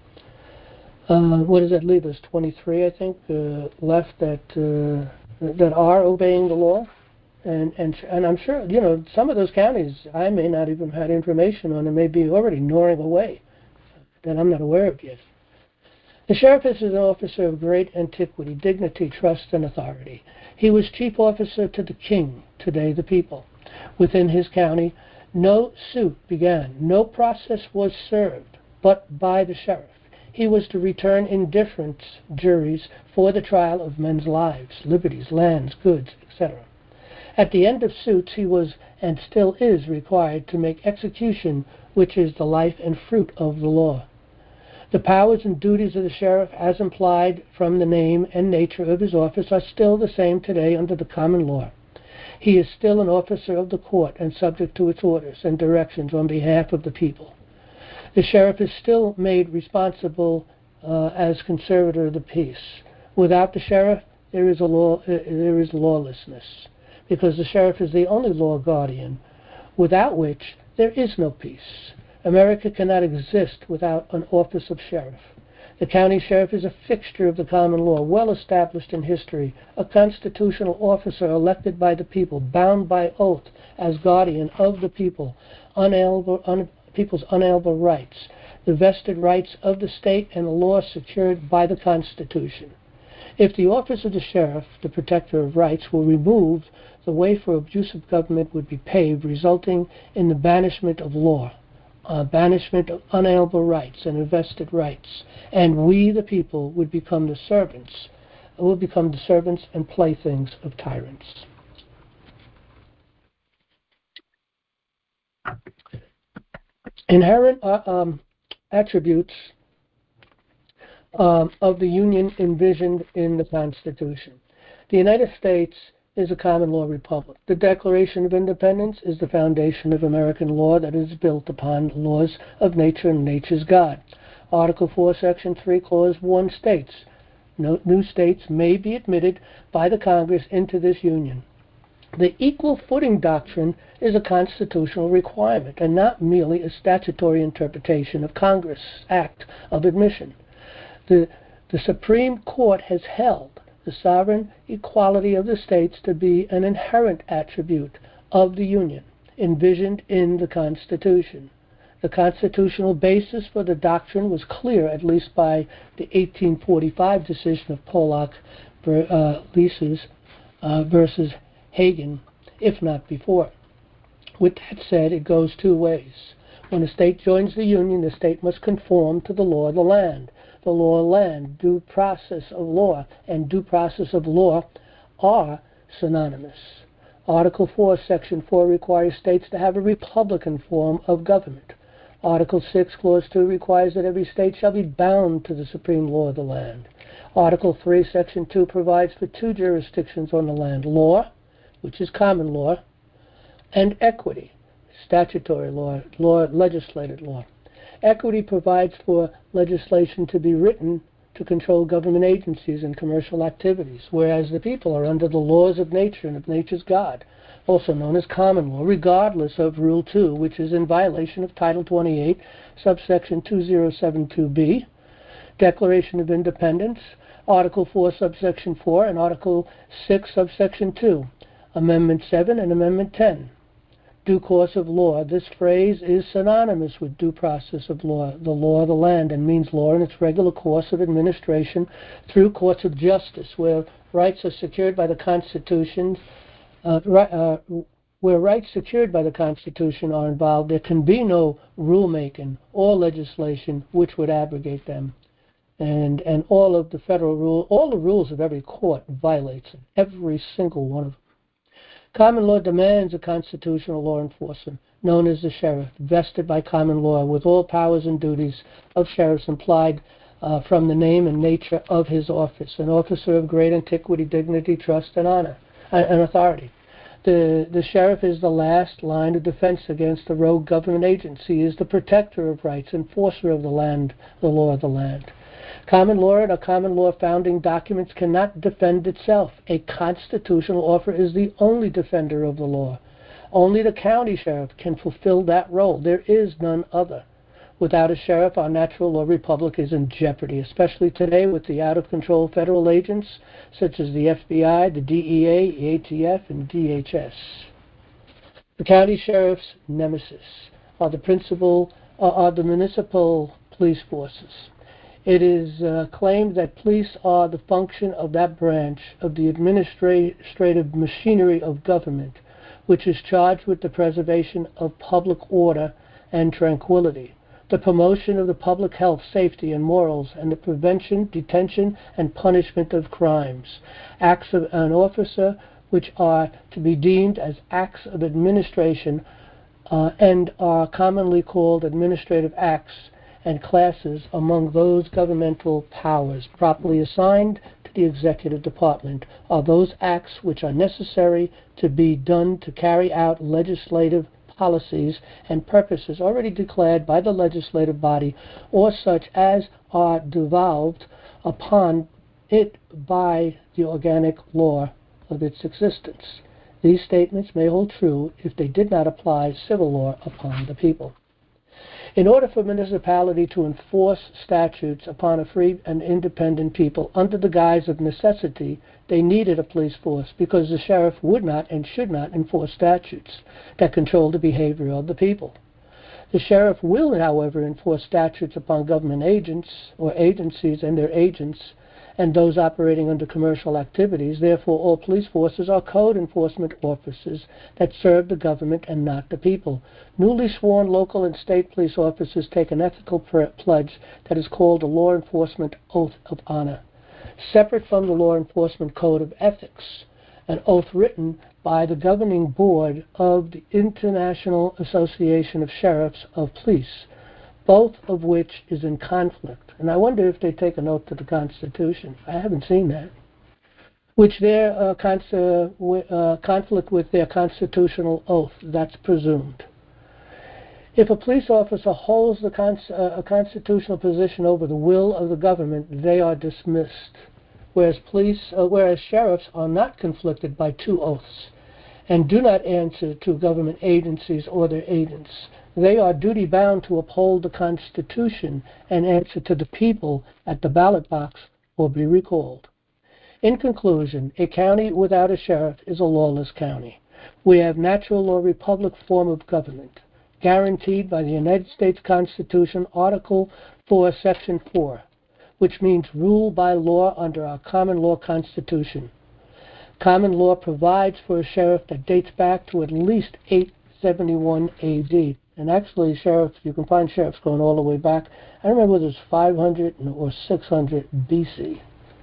what does that leave us? 23, I think, left that are obeying the law. And I'm sure, some of those counties I may not even have had information on and may be already gnawing away that I'm not aware of yet. The sheriff is an officer of great antiquity, dignity, trust, and authority. He was chief officer to the king, today the people. Within his county, no suit began, no process was served, but by the sheriff. He was to return indifferent juries for the trial of men's lives, liberties, lands, goods, etc. At the end of suits, he was and still is required to make execution, which is the life and fruit of the law. The powers and duties of the sheriff, as implied from the name and nature of his office, are still the same today under the common law. He is still an officer of the court and subject to its orders and directions on behalf of the people. The sheriff is still made responsible as conservator of the peace. Without the sheriff, there is lawlessness, because the sheriff is the only law guardian, without which there is no peace. America cannot exist without an office of sheriff. The county sheriff is a fixture of the common law, well established in history, a constitutional officer elected by the people, bound by oath as guardian of the people, people's unalienable rights, the vested rights of the state, and the law secured by the Constitution. If the office of the sheriff, the protector of rights, were removed, the way for abusive government would be paved, resulting in the banishment of law, banishment of unalienable rights and vested rights, and we, the people, would become the servants and playthings of tyrants. Inherent attributes of the Union envisioned in the Constitution. The United States is a common law republic. The Declaration of Independence is the foundation of American law that is built upon laws of nature and nature's God. Article 4, Section 3, Clause 1 states, new states may be admitted by the Congress into this union. The equal footing doctrine is a constitutional requirement and not merely a statutory interpretation of Congress' Act of Admission. The Supreme Court has held the sovereign equality of the states to be an inherent attribute of the Union, envisioned in the Constitution. The constitutional basis for the doctrine was clear, at least by the 1845 decision of Pollock Leases versus Hagen, if not before. With that said, it goes two ways. When a state joins the Union, the state must conform to the law of the land. The law of land, due process of law, and due process of law are synonymous. Article 4, Section 4 requires states to have a republican form of government. Article 6, Clause 2 requires that every state shall be bound to the supreme law of the land. Article 3, Section 2 provides for two jurisdictions on the land: law, which is common law, and equity, statutory law, legislated law. Equity provides for legislation to be written to control government agencies and commercial activities, whereas the people are under the laws of nature and of nature's God, also known as common law, regardless of Rule 2, which is in violation of Title 28, subsection 2072B, Declaration of Independence, Article 4, subsection 4, and Article 6, subsection 2, Amendment 7 and Amendment 10. Due course of law. This phrase is synonymous with due process of law, the law of the land, and means law in its regular course of administration through courts of justice, where rights are secured by the Constitution. Where rights secured by the Constitution are involved, there can be no rulemaking or legislation which would abrogate them. And all of the federal rule, all the rules of every court violates them, every single one of them. Common law demands a constitutional law enforcement, known as the sheriff, vested by common law with all powers and duties of sheriffs implied from the name and nature of his office, an officer of great antiquity, dignity, trust, and honor, and authority. The sheriff is the last line of defense against the rogue government agency. He is the protector of rights, enforcer of the land, the law of the land. Common law and our common law founding documents cannot defend itself. A constitutional officer is the only defender of the law. Only the county sheriff can fulfill that role. There is none other. Without a sheriff, our natural law republic is in jeopardy, especially today with the out-of-control federal agents such as the FBI, the DEA, the ATF, and DHS. The county sheriff's nemesis are the municipal police forces. It is claimed that police are the function of that branch of the administrative machinery of government, which is charged with the preservation of public order and tranquility, the promotion of the public health, safety, and morals, and the prevention, detention, and punishment of crimes. Acts of an officer which are to be deemed as acts of administration and are commonly called administrative acts and classes among those governmental powers properly assigned to the executive department are those acts which are necessary to be done to carry out legislative policies and purposes already declared by the legislative body or such as are devolved upon it by the organic law of its existence. These statements may hold true if they did not apply civil law upon the people. In order for a municipality to enforce statutes upon a free and independent people under the guise of necessity, they needed a police force because the sheriff would not and should not enforce statutes that control the behavior of the people. The sheriff will, however, enforce statutes upon government agents or agencies and their agents and those operating under commercial activities. Therefore, all police forces are code enforcement officers that serve the government and not the people. Newly sworn local and state police officers take an ethical pledge that is called a law enforcement oath of honor. Separate from the law enforcement code of ethics, an oath written by the governing board of the International Association of Sheriffs of Police, both of which is in conflict. And I wonder if they take an oath to the Constitution. I haven't seen that. Which their conflict with their constitutional oath, that's presumed. If a police officer holds a constitutional position over the will of the government, they are dismissed, whereas sheriffs are not conflicted by two oaths and do not answer to government agencies or their agents. They are duty-bound to uphold the Constitution and answer to the people at the ballot box or be recalled. In conclusion, a county without a sheriff is a lawless county. We have natural or republic form of government, guaranteed by the United States Constitution, Article 4, Section 4, which means rule by law under our common law Constitution. Common law provides for a sheriff that dates back to at least 871 AD. And actually, sheriffs, you can find sheriffs going all the way back. I don't remember whether it was 500 or 600 BC.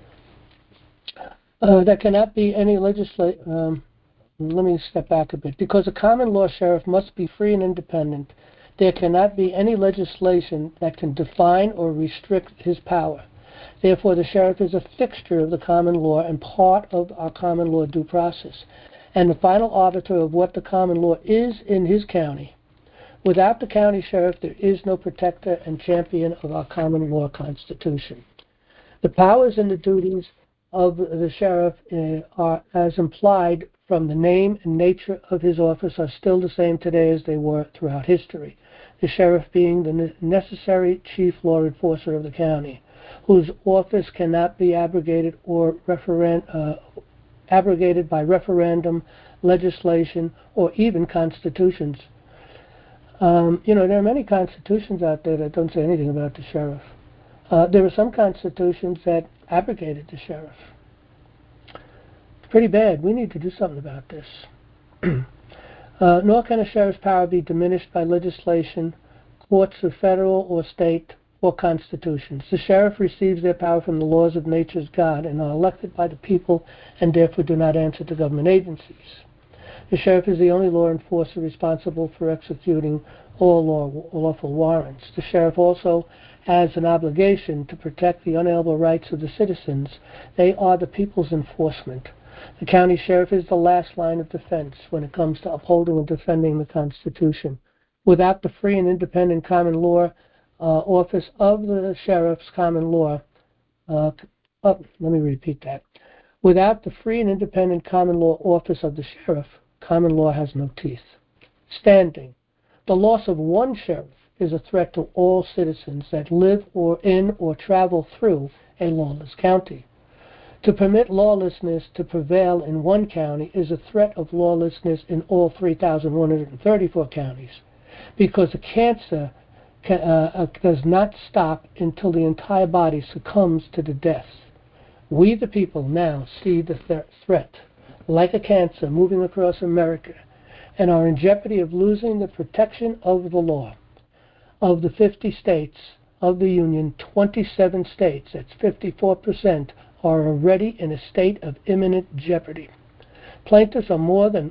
There cannot be any let me step back a bit. Because a common law sheriff must be free and independent, there cannot be any legislation that can define or restrict his power. Therefore, the sheriff is a fixture of the common law and part of our common law due process, and the final arbiter of what the common law is in his county. Without the county sheriff, there is no protector and champion of our common law Constitution. The powers and the duties of the sheriff are, as implied from the name and nature of his office, are still the same today as they were throughout history. The sheriff being the necessary chief law enforcer of the county, whose office cannot be abrogated or abrogated by referendum, legislation, or even constitutions. There are many constitutions out there that don't say anything about the sheriff. There are some constitutions that abrogated the sheriff. It's pretty bad. We need to do something about this. Nor can a sheriff's power be diminished by legislation, courts of federal or state, or constitutions. The sheriff receives their power from the laws of nature's God and are elected by the people and therefore do not answer to government agencies. The sheriff is the only law enforcer responsible for executing all lawful warrants. The sheriff also has an obligation to protect the unalienable rights of the citizens. They are the people's enforcement. The county sheriff is the last line of defense when it comes to upholding and defending the Constitution. Without the free and independent common law office of the sheriff's common law, let me repeat that. Without the free and independent common law office of the sheriff, common law has no teeth. Standing. The loss of one sheriff is a threat to all citizens that live in or travel through a lawless county. To permit lawlessness to prevail in one county is a threat of lawlessness in all 3,134 counties, because the cancer does not stop until the entire body succumbs to the death. We, the people, now see the threat, like a cancer moving across America, and are in jeopardy of losing the protection of the law. Of the 50 states of the Union, 27 states, that's 54%, are already in a state of imminent jeopardy. Plaintiffs are more than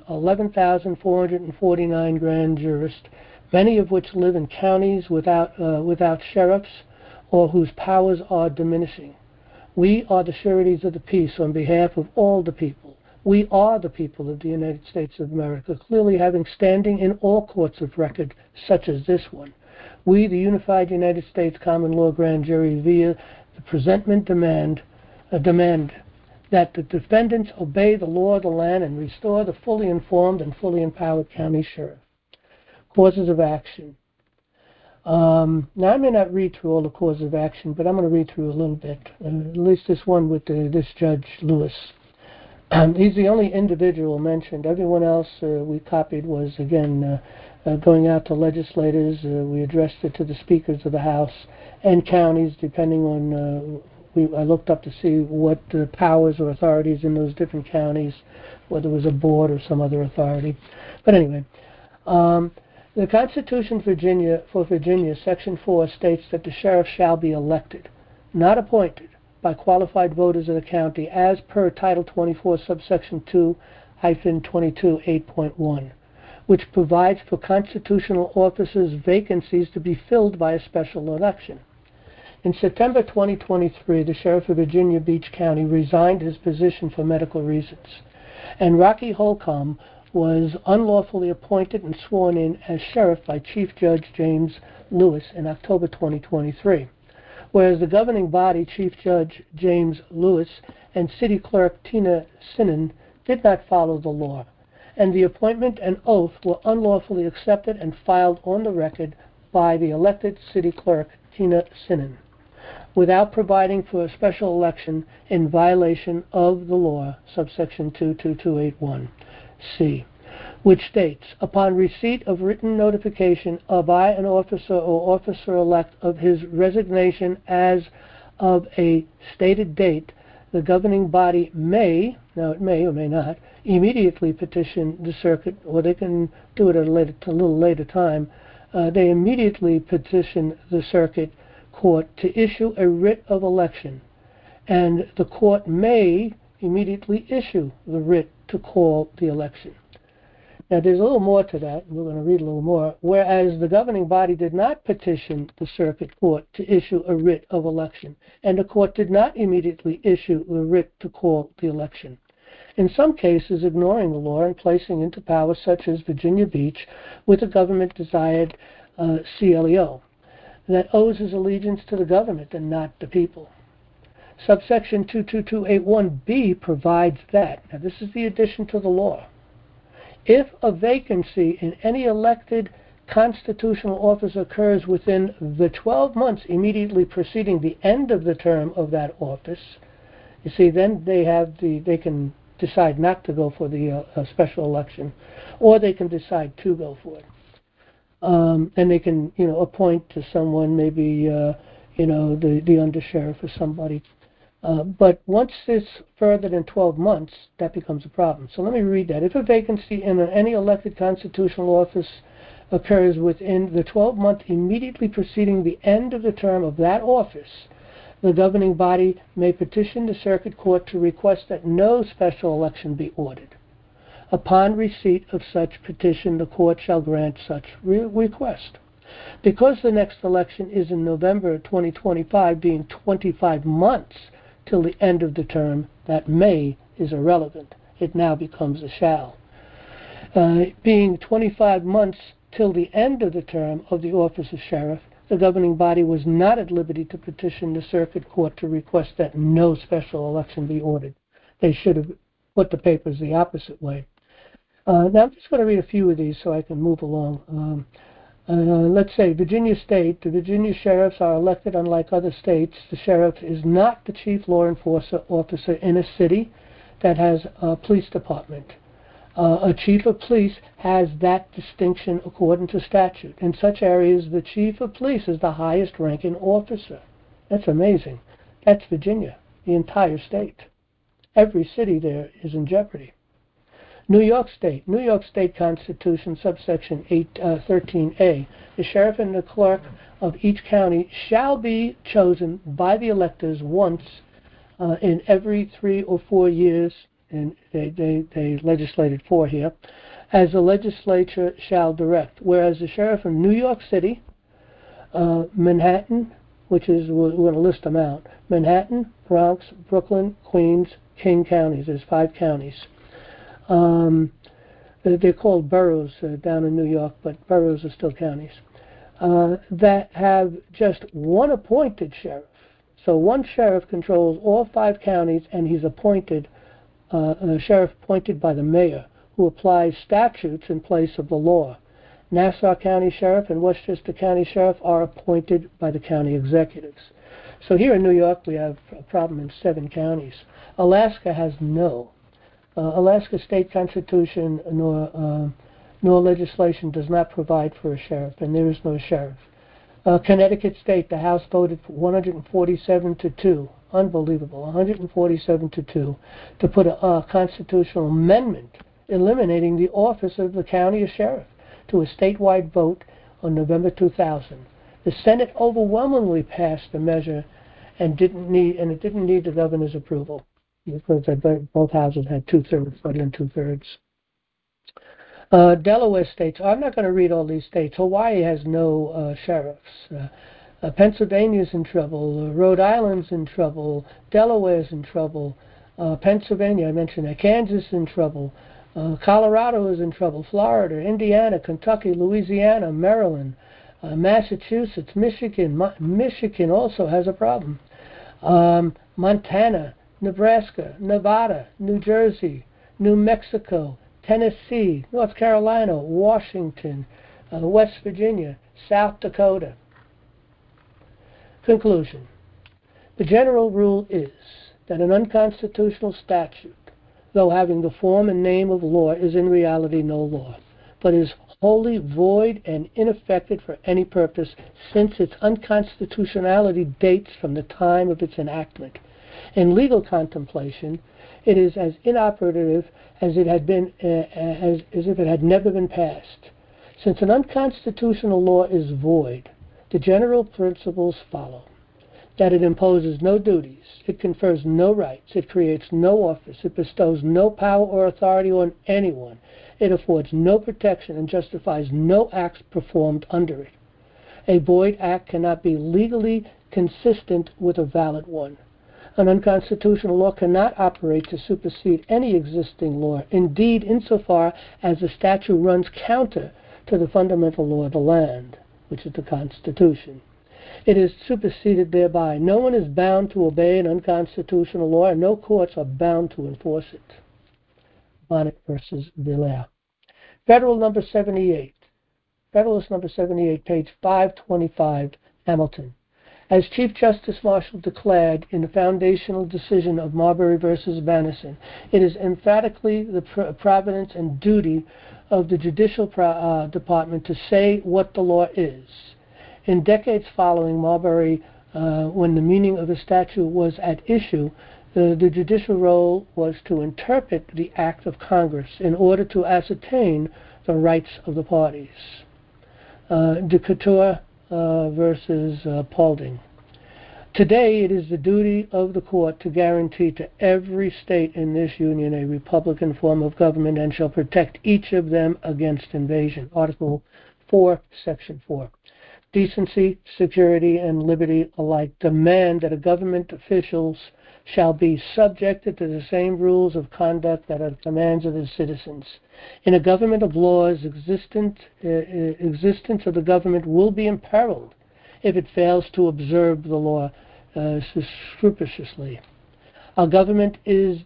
11,449 grand jurists, many of which live in counties without sheriffs or whose powers are diminishing. We are the sureties of the peace on behalf of all the people. We are the people of the United States of America, clearly having standing in all courts of record, such as this one. We, the unified United States common law grand jury, via the presentment demand that the defendants obey the law of the land and restore the fully informed and fully empowered county sheriff. Causes of action. Now, I may not read through all the causes of action, but I'm going to read through a little bit, at least this one with this Judge Lewis. He's the only individual mentioned. Everyone else we copied was, again, going out to legislators. We addressed it to the speakers of the House and counties, depending on, I looked up to see what powers or authorities in those different counties, whether it was a board or some other authority. But anyway, the Constitution for Virginia, Section 4, states that the sheriff shall be elected, not appointed, by qualified voters of the county as per Title 24, subsection 2-22, 8.1. which provides for constitutional officers' vacancies to be filled by a special election. In September 2023, the sheriff of Virginia Beach County resigned his position for medical reasons, and Rocky Holcomb was unlawfully appointed and sworn in as sheriff by Chief Judge James Lewis in October 2023, whereas the governing body, Chief Judge James Lewis, and City Clerk Tina Sinan did not follow the law, and the appointment and oath were unlawfully accepted and filed on the record by the elected City Clerk Tina Sinan, without providing for a special election in violation of the law, subsection 22281C, which states, upon receipt of written notification by an officer or officer-elect of his resignation as of a stated date, the governing body may, now it may or may not, immediately petition the circuit, or they can do it at a little later time, they immediately petition the circuit court to issue a writ of election, and the court may immediately issue the writ to call the election. Now, there's a little more to that, and we're going to read a little more. Whereas the governing body did not petition the circuit court to issue a writ of election, and the court did not immediately issue the writ to call the election, in some cases ignoring the law and placing into power, such as Virginia Beach, with a government-desired CLEO that owes his allegiance to the government and not the people. Subsection 22281B provides that, now this is the addition to the law, if a vacancy in any elected constitutional office occurs within the 12 months immediately preceding the end of the term of that office, you see, then they can decide not to go for the special election, or they can decide to go for it. And they can, appoint to someone, maybe, the undersheriff or somebody. But once it's further than 12 months, that becomes a problem. So let me read that. If a vacancy in any elected constitutional office occurs within the 12-month immediately preceding the end of the term of that office, the governing body may petition the circuit court to request that no special election be ordered. Upon receipt of such petition, the court shall grant such request. Because the next election is in November 2025, being 25 months till the end of the term, that may is irrelevant. It now becomes a shall. Being 25 months till the end of the term of the office of sheriff, the governing body was not at liberty to petition the circuit court to request that no special election be ordered. They should have put the papers the opposite way. Now I'm just going to read a few of these so I can move along. Let's say Virginia State, the Virginia sheriffs are elected unlike other states. The sheriff is not the chief law enforcement officer in a city that has a police department. A chief of police has that distinction according to statute. In such areas, the chief of police is the highest ranking officer. That's amazing. That's Virginia, the entire state. Every city there is in jeopardy. New York State Constitution, subsection 13A, the sheriff and the clerk of each county shall be chosen by the electors once in every 3 or 4 years, and they legislated 4 here, as the legislature shall direct. Whereas the sheriff of New York City, Manhattan, which is, we're going to list them out, Manhattan, Bronx, Brooklyn, Queens, King counties, there's 5 counties. They're called boroughs down in New York, but boroughs are still counties, that have just one appointed sheriff. So one sheriff controls all 5 counties, and he's appointed, a sheriff appointed by the mayor, who applies statutes in place of the law. Nassau County Sheriff and Westchester County Sheriff are appointed by the county executives. So here in New York, we have a problem in 7 counties. Alaska has no. Alaska state constitution nor legislation does not provide for a sheriff, and there is no sheriff. Connecticut State, the House voted 147 to 2, unbelievable, 147 to 2, to put a constitutional amendment eliminating the office of the county sheriff to a statewide vote on November 2000. The Senate overwhelmingly passed the measure and it didn't need the governor's approval, because both houses had 2/3, voted in 2/3. Delaware states, I'm not going to read all these states. Hawaii has no sheriffs. Pennsylvania's in trouble. Rhode Island's in trouble. Delaware's in trouble. Pennsylvania, I mentioned that. Kansas in trouble. Colorado is in trouble. Florida, Indiana, Kentucky, Louisiana, Maryland, Massachusetts, Michigan. Michigan also has a problem. Montana, Nebraska, Nevada, New Jersey, New Mexico, Tennessee, North Carolina, Washington, West Virginia, South Dakota. Conclusion. The general rule is that an unconstitutional statute, though having the form and name of law, is in reality no law, but is wholly void and ineffective for any purpose, since its unconstitutionality dates from the time of its enactment. In legal contemplation, it is as inoperative as it had been, as if it had never been passed. Since an unconstitutional law is void, the general principles follow: that it imposes no duties, it confers no rights, it creates no office, it bestows no power or authority on anyone, it affords no protection, and justifies no acts performed under it. A void act cannot be legally consistent with a valid one. An unconstitutional law cannot operate to supersede any existing law, indeed insofar as the statute runs counter to the fundamental law of the land, which is the Constitution. It is superseded thereby. No one is bound to obey an unconstitutional law, and no courts are bound to enforce it. Bonnet versus Villar. Federal number 78. Federalist number 78, page 525, Hamilton. As Chief Justice Marshall declared in the foundational decision of Marbury versus Bannerson, it is emphatically the providence and duty of the Judicial Department to say what the law is. In decades following Marbury, when the meaning of the statute was at issue, the judicial role was to interpret the act of Congress in order to ascertain the rights of the parties. Decatur versus Paulding. Today, it is the duty of the court to guarantee to every state in this union a republican form of government, and shall protect each of them against invasion. Article 4, Section 4. Decency, security, and liberty alike demand that government officials shall be subjected to the same rules of conduct that are the commands of the citizens. In a government of laws, existence of the government will be imperiled if it fails to observe the law scrupulously. Our government is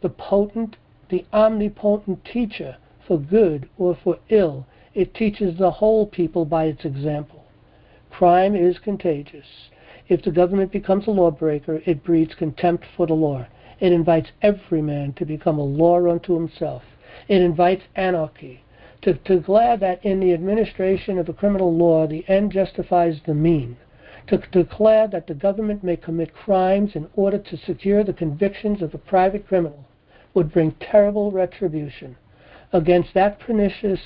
the omnipotent teacher for good or for ill. It teaches the whole people by its example. Crime is contagious. If the government becomes a lawbreaker, it breeds contempt for the law. It invites every man to become a law unto himself. It invites anarchy. To declare that in the administration of a criminal law the end justifies the mean. To declare that the government may commit crimes in order to secure the convictions of a private criminal would bring terrible retribution. Against that pernicious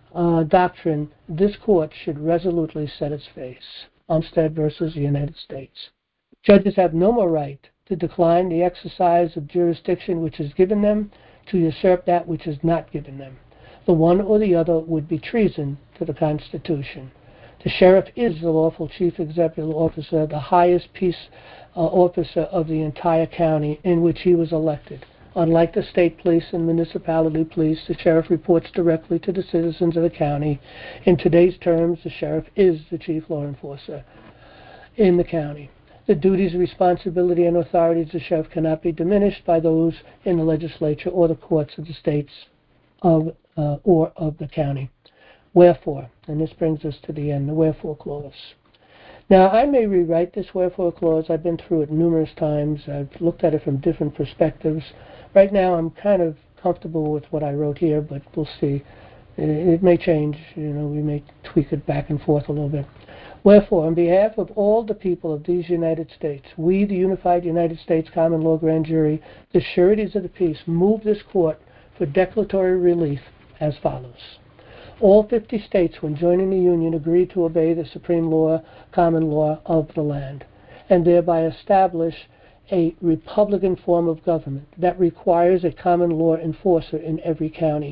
doctrine, this court should resolutely set its face. Olmstead versus the United States. Judges have no more right to decline the exercise of jurisdiction which is given them, to usurp that which is not given them. The one or the other would be treason to the Constitution. The sheriff is the lawful chief executive officer, the highest peace officer of the entire county in which he was elected. Unlike the state police and municipality police, the sheriff reports directly to the citizens of the county. In today's terms, the sheriff is the chief law enforcer in the county. The duties, responsibility, and authorities of the sheriff cannot be diminished by those in the legislature or the courts of the states or of the county. Wherefore, and this brings us to the end, the wherefore clause. Now, I may rewrite this wherefore clause. I've been through it numerous times. I've looked at it from different perspectives. Right now, I'm kind of comfortable with what I wrote here, but we'll see. It may change. We may tweak it back and forth a little bit. Wherefore, on behalf of all the people of these United States, we, the Unified United States Common Law Grand Jury, the sureties of the peace, move this court for declaratory relief as follows. All 50 states, when joining the Union, agreed to obey the supreme law, common law of the land, and thereby establish a republican form of government that requires a common law enforcer in every county.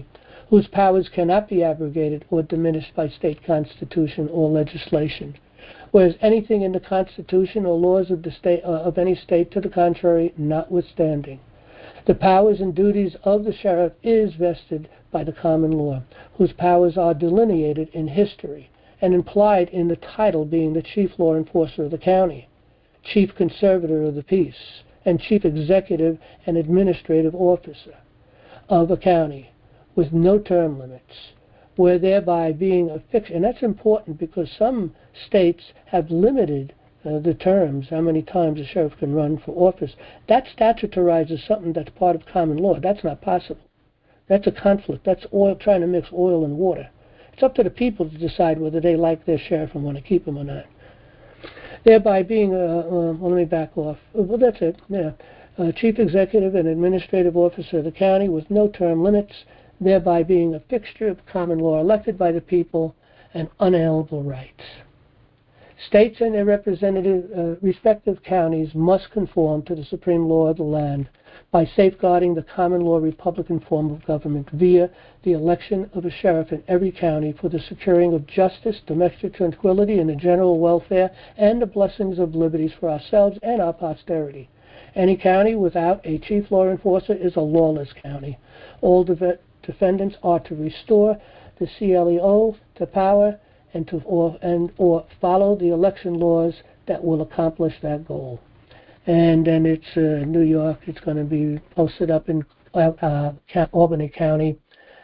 whose powers cannot be abrogated or diminished by state constitution or legislation, whereas anything in the Constitution or laws of the state of any state to the contrary notwithstanding. The powers and duties of the sheriff is vested by the common law, whose powers are delineated in history and implied in the title being the chief law enforcer of the county, chief conservator of the peace, and chief executive and administrative officer of a county with no term limits, where thereby being a fiction. And that's important because some states have limited the terms, how many times a sheriff can run for office. That statutorizes something that's part of common law. That's not possible. That's a conflict. That's oil trying to mix oil and water. It's up to the people to decide whether they like their sheriff and want to keep him or not. Thereby being, well, let me back off. Well, that's it, yeah. Chief Executive and Administrative Officer of the county with no term limits, thereby being a fixture of common law elected by the people and unalienable rights. States and their representative respective counties must conform to the supreme law of the land by safeguarding the common law Republican form of government via the election of a sheriff in every county for the securing of justice, domestic tranquility, and the general welfare, and the blessings of liberties for ourselves and our posterity. Any county without a chief law enforcer is a lawless county. All defendants are to restore the CLEO to power and or follow the election laws that will accomplish that goal. And then it's New York. It's going to be posted up in Albany County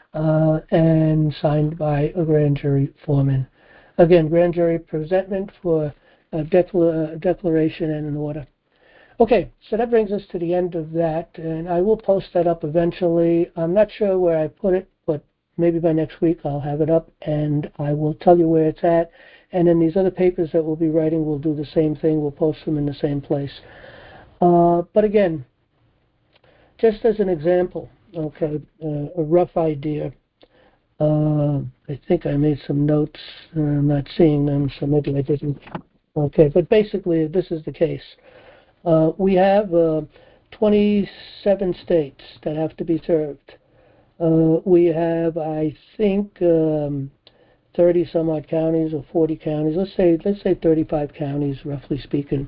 and signed by a grand jury foreman. Again, grand jury presentment for a declaration and an order. Okay, so that brings us to the end of that, and I will post that up eventually. I'm not sure where I put it, but maybe by next week I'll have it up, and I will tell you where it's at. And then these other papers that we'll be writing will do the same thing. We'll post them in the same place. But again, just as an example, okay, a rough idea. I think I made some notes. I'm not seeing them, so maybe I didn't. Okay, but basically this is the case. We have 27 states that have to be served. We have, I think, 30 some odd counties or 40 counties. Let's say 35 counties, roughly speaking.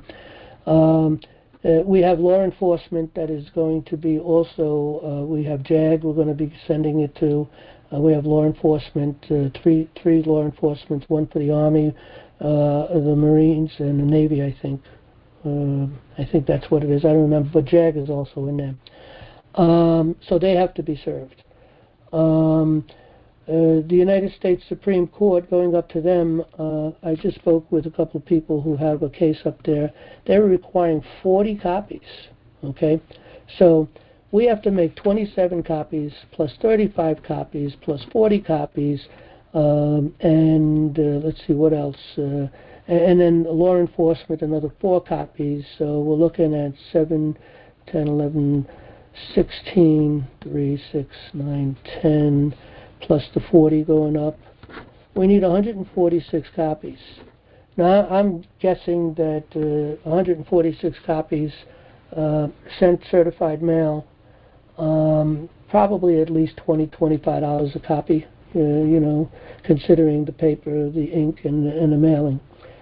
We have law enforcement that is going to be also. We have JAG. We're going to be sending it to. We have law enforcement, three law enforcement, one for the Army, the Marines, and the Navy, I think. I think that's what it is. I don't remember, but JAG is also in there. So they have to be served. The United States Supreme Court, going up to them, I just spoke with a couple of people who have a case up there. They're requiring 40 copies, okay? So we have to make 27 copies, plus 35 copies, plus 40 copies, and let's see, what else? And then law enforcement, another 4 copies. So we're looking at 7, 10, 11, 16, 3, 6, 9, 10, plus the 40 going up. We need 146 copies. Now, I'm guessing that 146 copies sent certified mail, probably at least $20, $25 a copy, considering the paper, the ink, and the mailing.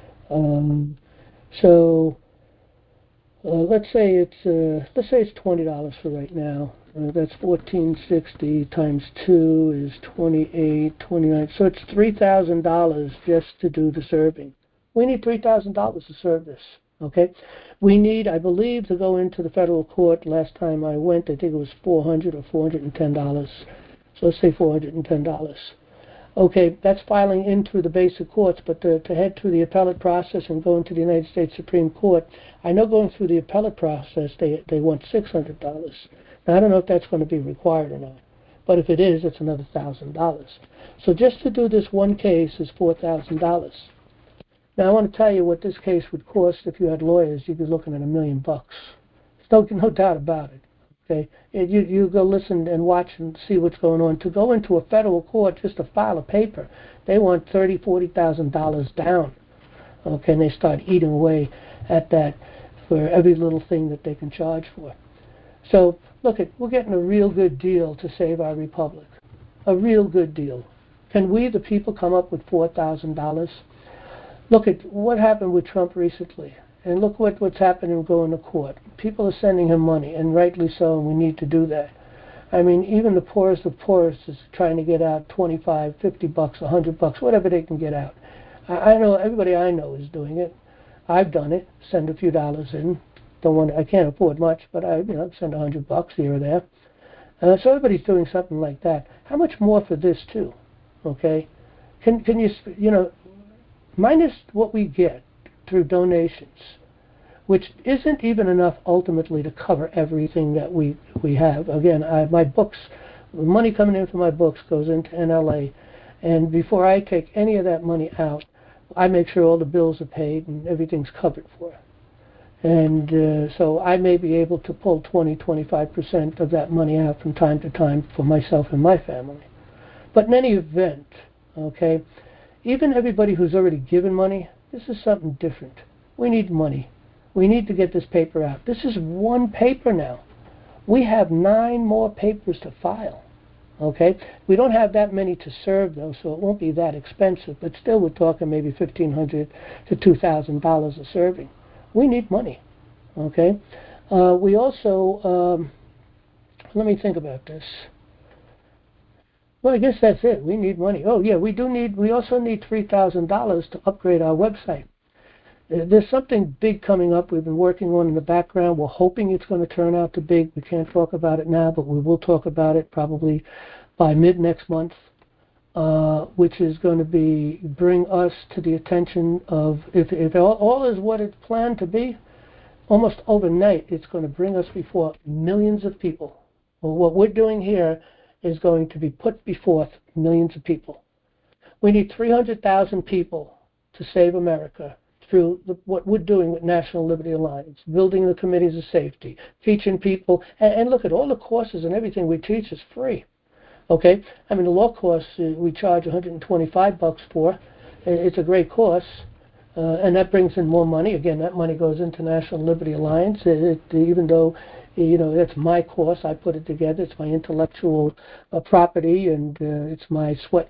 So let's say it's $20 for right now. That's $14.60 times 2 is $28.29. So it's $3,000 just to do the serving. We need $3,000 to serve this. Okay, we need, I believe, to go into the federal court. Last time I went, I think it was $400 or $410. So let's say $410. Okay, that's filing in through the basic courts, but to head through the appellate process and go into the United States Supreme Court, I know going through the appellate process, they want $600. Now, I don't know if that's going to be required or not, but if it is, it's another $1,000. So just to do this one case is $4,000. Now, I want to tell you what this case would cost if you had lawyers. You'd be looking at $1 million. There's no doubt about it. Okay, you go listen and watch and see what's going on. To go into a federal court just to file a paper, they want $30,000-$40,000 down. Okay, and they start eating away at that for every little thing that they can charge for. So look, we're getting a real good deal to save our republic. A real good deal. Can we, the people, come up with $4,000? Look at what happened with Trump recently. And look what's happening going to court. People are sending him money, and rightly so, and we need to do that. I mean, even the poorest of poorest is trying to get out 25, 50 bucks, 100 bucks, whatever they can get out. I know everybody I know is doing it. I've done it. Send a few dollars in. I can't afford much, but I send 100 bucks here or there. So everybody's doing something like that. How much more for this too? Okay, can you minus what we get through donations, which isn't even enough ultimately to cover everything that we have. Again, my books, the money coming in from my books goes into NLA, and before I take any of that money out, I make sure all the bills are paid and everything's covered for. And so I may be able to pull 20-25% of that money out from time to time for myself and my family. But in any event, okay, even everybody who's already given money, this is something different. We need money. We need to get this paper out. This is one paper now. We have 9 more papers to file. Okay? We don't have that many to serve, though, so it won't be that expensive. But still, we're talking maybe $1,500 to $2,000 a serving. We need money. Okay? We also, let me think about this. Well, I guess that's it. We need money. Oh, yeah, we also need $3,000 to upgrade our website. There's something big coming up we've been working on in the background. We're hoping it's going to turn out to big. We can't talk about it now, but we will talk about it probably by mid-next month, which is going to bring us to the attention of, if all is what it's planned to be, almost overnight it's going to bring us before millions of people. Well, what we're doing here is going to be put before millions of people. We need 300,000 people to save America through what we're doing with National Liberty Alliance, building the committees of safety, teaching people, and look at all the courses and everything we teach is free. Okay? I mean, the law course we charge $125 for. It's a great course, and that brings in more money. Again, that money goes into National Liberty Alliance, even though that's my course. I put it together. It's my intellectual property, and it's my sweat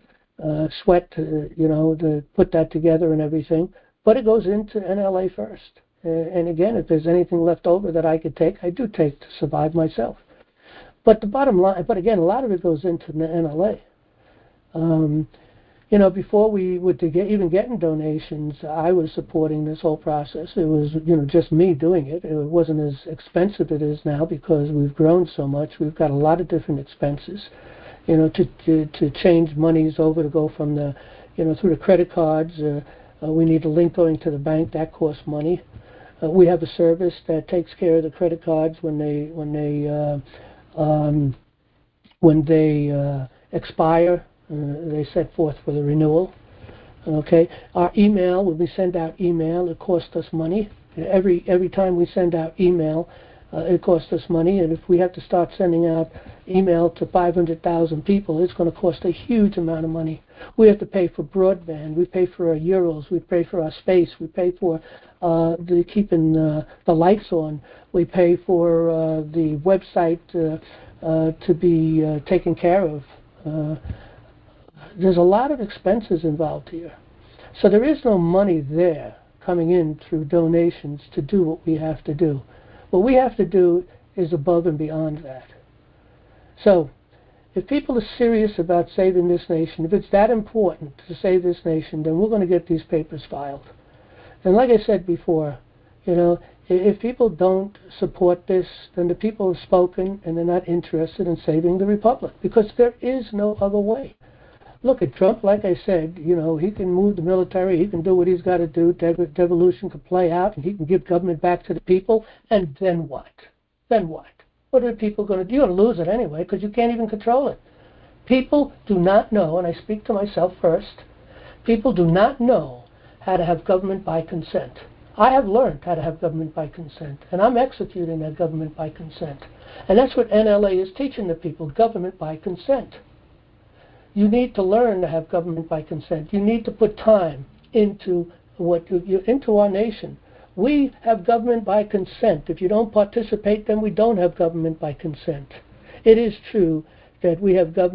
to put that together and everything. But it goes into NLA first. And again, if there's anything left over that I could take, I do take to survive myself. But the bottom line, but again, a lot of it goes into NLA. Before we would even getting donations, I was supporting this whole process. It was, just me doing it. It wasn't as expensive as it is now because we've grown so much. We've got a lot of different expenses, to change monies over to go from the, through the credit cards. We need a link going to the bank. That costs money. We have a service that takes care of the credit cards when they expire. They set forth for the renewal. Okay, our email, when we send out email, it costs us money. Every time we send out email, it costs us money. And if we have to start sending out email to 500,000 people, it's going to cost a huge amount of money. We have to pay for broadband. We pay for our euros. We pay for our space. We pay for keeping the lights on. We pay for the website to be taken care of. There's a lot of expenses involved here. So there is no money there coming in through donations to do what we have to do. What we have to do is above and beyond that. So if people are serious about saving this nation, if it's that important to save this nation, then we're going to get these papers filed. And like I said before, if people don't support this, then the people have spoken and they're not interested in saving the republic, because there is no other way. Look at Trump, like I said, he can move the military, he can do what he's got to do, devolution can play out, and he can give government back to the people, and then what? Then what? What are the people going to do? You're going to lose it anyway, because you can't even control it. People do not know, and I speak to myself first, people do not know how to have government by consent. I have learned how to have government by consent, and I'm executing that government by consent. And that's what NLA is teaching the people, government by consent. You need to learn to have government by consent. You need to put time into our nation. We have government by consent. If you don't participate, then we don't have government by consent. It is true that we have government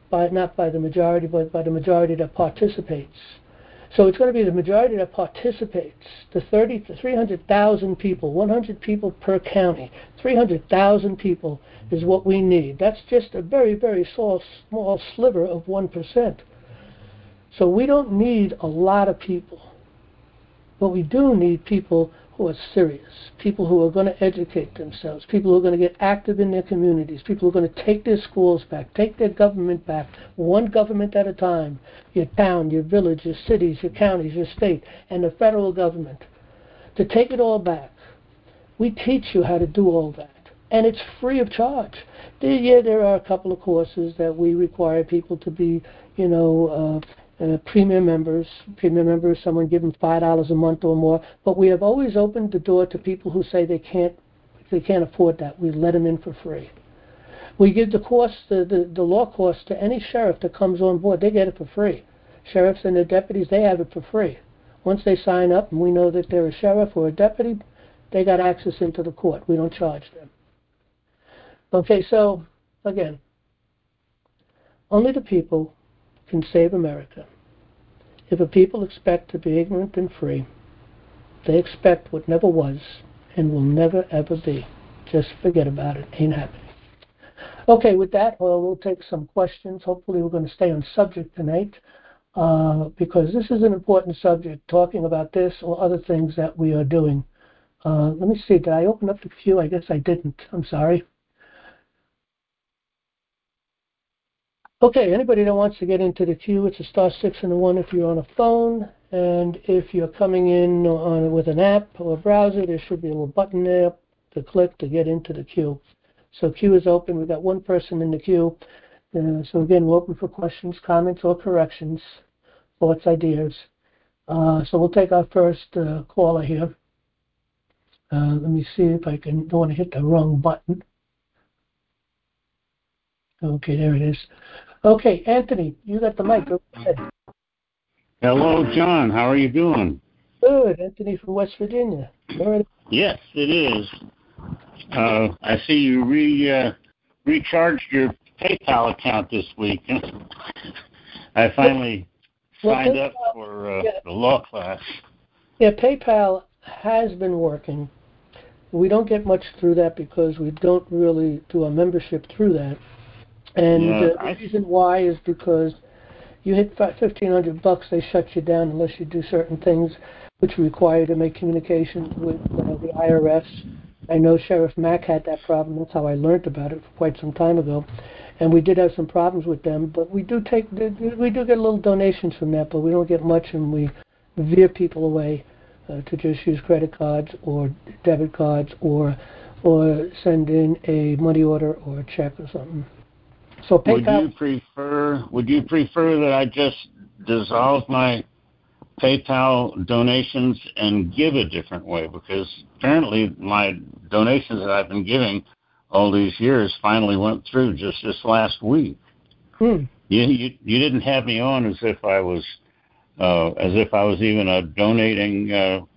not by the majority, but by the majority that participates. So it's going to be the majority that participates. The 300,000 people, 100 people per county, 300,000 people is what we need. That's just a very, very small sliver of 1%. So we don't need a lot of people. But we do need people who are serious, people who are going to educate themselves, people who are going to get active in their communities, people who are going to take their schools back, take their government back, one government at a time, your town, your village, your cities, your counties, your state, and the federal government, to take it all back. We teach you how to do all that, and it's free of charge. There are a couple of courses that we require people to be, premium members. Premium members, someone give them $5 a month or more. But we have always opened the door to people who say they can't afford that. We let them in for free. We give the course, the law course, to any sheriff that comes on board. They get it for free. Sheriffs and their deputies, they have it for free. Once they sign up and we know that they're a sheriff or a deputy, they got access into the court. We don't charge them. Okay, so again, only the people can save America. If a people expect to be ignorant and free, they expect what never was and will never ever be. Just forget about it. Ain't happening. Okay, with that, we'll take some questions. Hopefully we're going to stay on subject tonight because this is an important subject, talking about this or other things that we are doing. Let me see. Did I open up the queue? I guess I didn't. I'm sorry. Okay, anybody that wants to get into the queue, it's a *6 and a 1 if you're on a phone, and if you're coming in with an app or a browser, there should be a little button there to click to get into the queue. So queue is open. We've got one person in the queue. So again, we're open for questions, comments, or corrections, thoughts, ideas. So we'll take our first caller here. Let me see if I don't want to hit the wrong button. Okay, there it is. Okay, Anthony, you got the mic. Go ahead. Hello, John. How are you doing? Good. Anthony from West Virginia. Yes, it is. I see you recharged your PayPal account this week. I finally signed up for the law class. Yeah, PayPal has been working. We don't get much through that because we don't really do a membership through that. And the reason why is because you hit $1,500, they shut you down unless you do certain things which require you to make communications with the IRS. I know Sheriff Mack had that problem. That's how I learned about it quite some time ago. And we did have some problems with them, but we do get a little donations from that, but we don't get much, and we veer people away to just use credit cards or debit cards or send in a money order or a check or something. So PayPal. Would you prefer that I just dissolve my PayPal donations and give a different way? Because apparently my donations that I've been giving all these years finally went through just this last week. You didn't have me on as if I was even a donating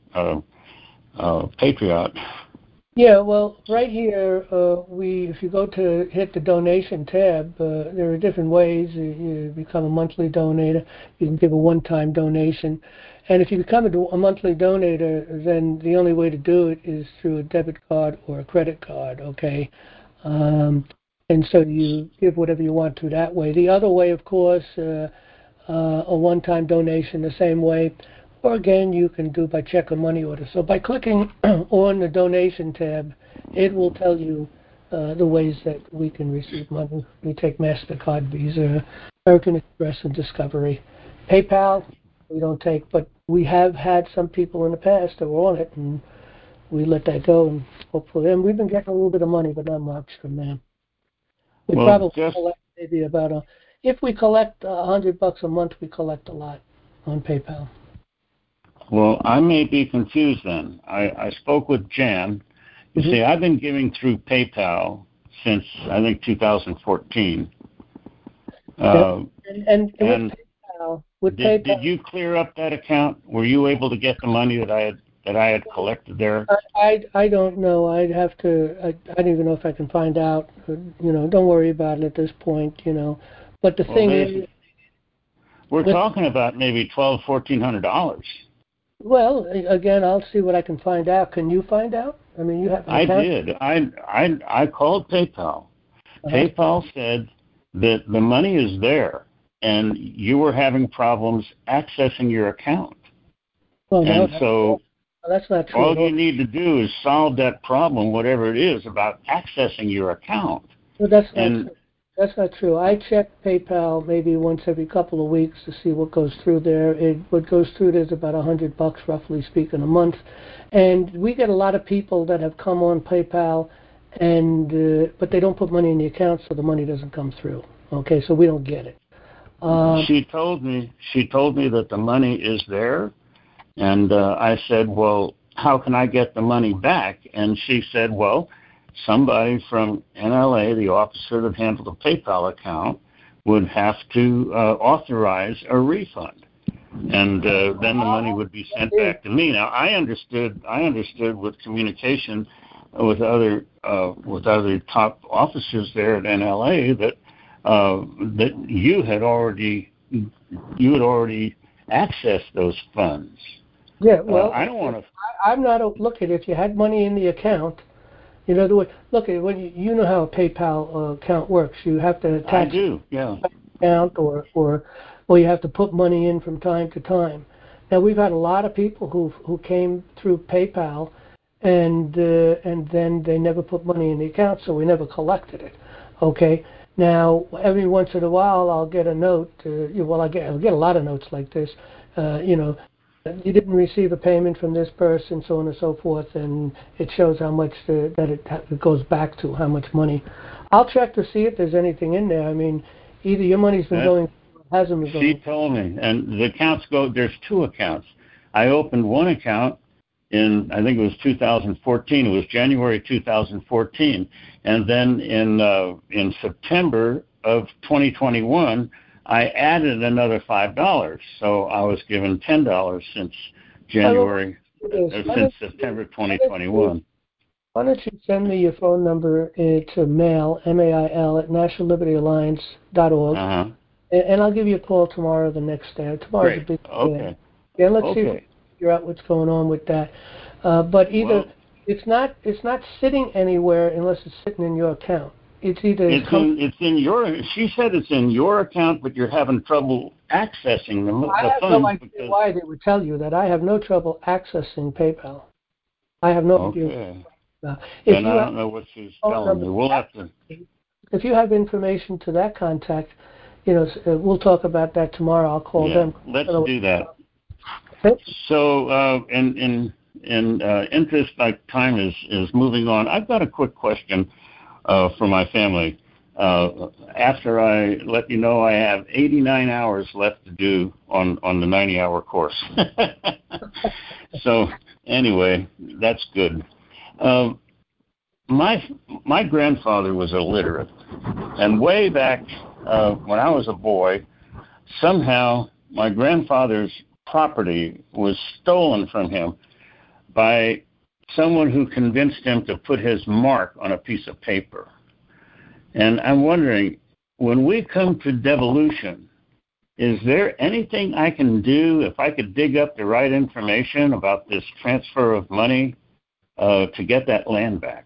patriot. Yeah, well, right here, if you go to hit the donation tab, there are different ways. You become a monthly donator. You can give a one-time donation. And if you become a monthly donator, then the only way to do it is through a debit card or a credit card, okay? And so you give whatever you want to that way. The other way, of course, a one-time donation the same way. Or again, you can do by check or money order. So by clicking on the donation tab, it will tell you the ways that we can receive money. We take MasterCard, Visa, American Express, and Discovery. PayPal, we don't take, but we have had some people in the past that were on it, and we let that go, and hopefully, and we've been getting a little bit of money, but not much from them. We probably collect maybe if we collect $100 a month, we collect a lot on PayPal. Well, I may be confused then. I spoke with Jan. You see, I've been giving through PayPal since, I think, 2014. Did you clear up that account? Were you able to get the money that I had collected there? I don't know. I'd have to. I don't even know if I can find out. Don't worry about it at this point. But the thing is, we're talking about maybe $1,200-$1,400. Well, again, I'll see what I can find out. Can you find out? I mean, you have an account? I did. I called PayPal. PayPal said that the money is there, and you were having problems accessing your account. Well, no, that's not true. All you need to do is solve that problem, whatever it is, about accessing your account. Well, that's not true. That's not true. I check PayPal maybe once every couple of weeks to see what goes through there. What goes through there is about $100, roughly speaking, a month. And we get a lot of people that have come on PayPal, but they don't put money in the account, so the money doesn't come through. Okay, so we don't get it. She told me that the money is there, and I said, well, how can I get the money back? And she said, well, somebody from NLA, the officer that handled the PayPal account, would have to authorize a refund, and then the money would be sent back to me. Now, I understood with communication with other top officers there at NLA that you had already accessed those funds. Yeah, well, I don't want to. I'm not. Look, if you had money in the account. You know the way. Look, when you know how a PayPal account works. You have to attach an account, or you have to put money in from time to time. Now we've had a lot of people who came through PayPal, and then they never put money in the account, so we never collected it. Okay. Now every once in a while I'll get a note. I'll get a lot of notes like this. You didn't receive a payment from this person, so on and so forth, and it shows how much that it goes back to, how much money. I'll check to see if there's anything in there. I mean, either your money's been going or hasn't been going. She told me, and the accounts there's two accounts. I opened one account in, I think it was 2014. It was January 2014. And then in September of 2021, I added another $5, so I was given $10 since since September 2021. Why don't you send me your phone number to mail, MAIL, at nationallibertyalliance.org, and I'll give you a call tomorrow or the next day. Tomorrow's a big day. Yeah, let's see if we can figure out what's going on with that. But it's not sitting anywhere unless it's sitting in your account. It's either it's in your. She said it's in your account, but you're having trouble accessing the funds. I have no idea why they would tell you that. I have no trouble accessing PayPal. I have no idea. And I don't know what she's telling me. We'll have to. If you have information to that contact, we'll talk about that tomorrow. I'll call them. Let's do that. Okay. So, in interest, like time is moving on. I've got a quick question. For my family. After I let you know I have 89 hours left to do on the 90-hour course. So anyway, that's good. My grandfather was illiterate, and way back when I was a boy, somehow my grandfather's property was stolen from him by someone who convinced him to put his mark on a piece of paper. And I'm wondering, when we come to devolution, is there anything I can do if I could dig up the right information about this transfer of money to get that land back?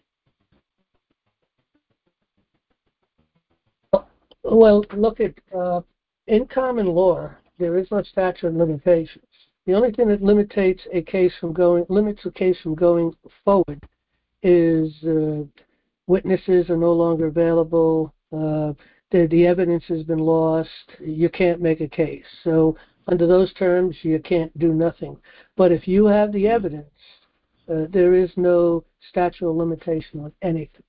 Well, look at in common law, there is no statute of limitations. The only thing that limits a case from going forward is witnesses are no longer available. The evidence has been lost. You can't make a case. So under those terms, you can't do nothing. But if you have the evidence, there is no statute of limitation on anything.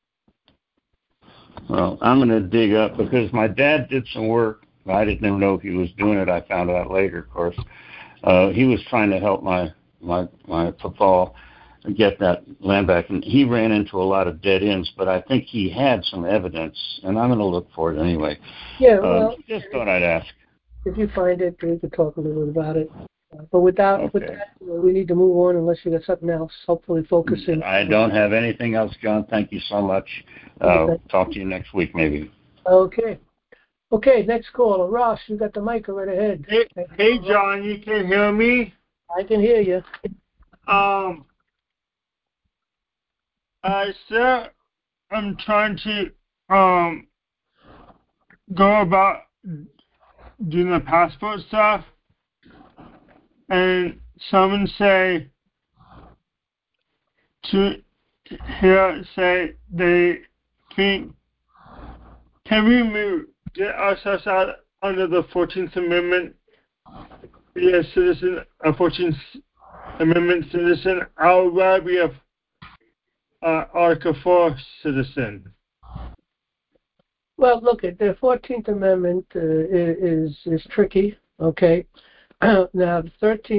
Well, I'm going to dig up because my dad did some work. I didn't even know he was doing it. I found out later, of course. He was trying to help my papa get that land back, and he ran into a lot of dead ends, but I think he had some evidence, and I'm going to look for it anyway. Yeah, well, just thought I'd ask. If you find it, we could talk a little bit about it. But with that, we need to move on unless you got something else. Hopefully focusing. I don't have anything else, John. Thank you so much. Talk to you next week, maybe. Okay. Okay, next caller. Ross, you got the mic right ahead. Hey, John, you can hear me? I can hear you. Sir, I'm trying to go about doing the passport stuff, and someone say they think, can we get ourselves out under the 14th Amendment, be a citizen, a 14th Amendment citizen? I would rather be a Article 4 citizen. Well, look, the 14th Amendment is tricky. Okay. Now, the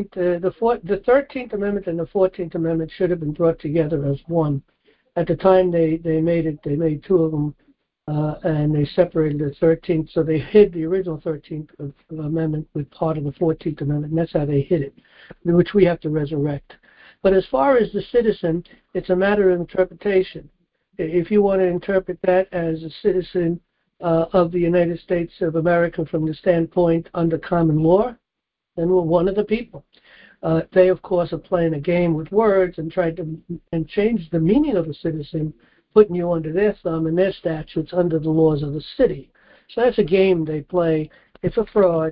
13th Amendment and the 14th Amendment should have been brought together as one. At the time they made two of them, and they separated the 13th, so they hid the original 13th Amendment with part of the 14th Amendment, and that's how they hid it, which we have to resurrect. But as far as the citizen, it's a matter of interpretation. If you want to interpret that as a citizen of the United States of America from the standpoint under common law, then we're one of the people. They, of course, are playing a game with words and trying to change the meaning of a citizen, putting you under their thumb and their statutes under the laws of the city. So that's a game they play. It's a fraud.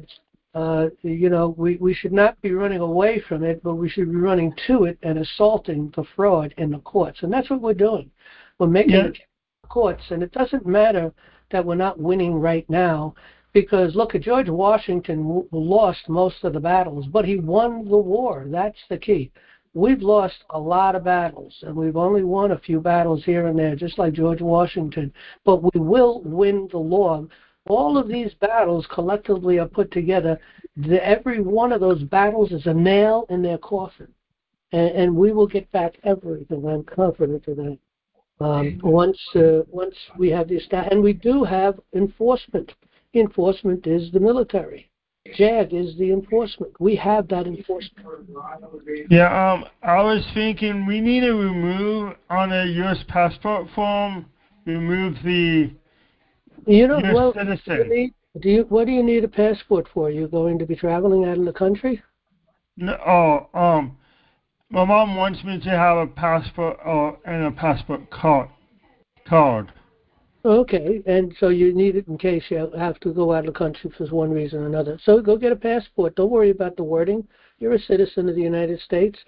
We should not be running away from it, but we should be running to it and assaulting the fraud in the courts. And that's what we're doing. We're making the courts, and it doesn't matter that we're not winning right now, because look, George Washington lost most of the battles, but he won the war. That's the key. We've lost a lot of battles, and we've only won a few battles here and there, just like George Washington, but we will win the war. All of these battles collectively are put together. Every one of those battles is a nail in their coffin, and we will get back everything. I'm confident of that. Once we have this, and we do have enforcement. Enforcement is the military. JAG is the enforcement. We have that enforcement. Yeah, I was thinking we need to remove on a U.S. passport form, remove the U.S. citizen. What do you need a passport for? Are you going to be traveling out of the country? No, my mom wants me to have a passport and a passport card. Okay, and so you need it in case you have to go out of the country for one reason or another. So go get a passport. Don't worry about the wording. You're a citizen of the United States.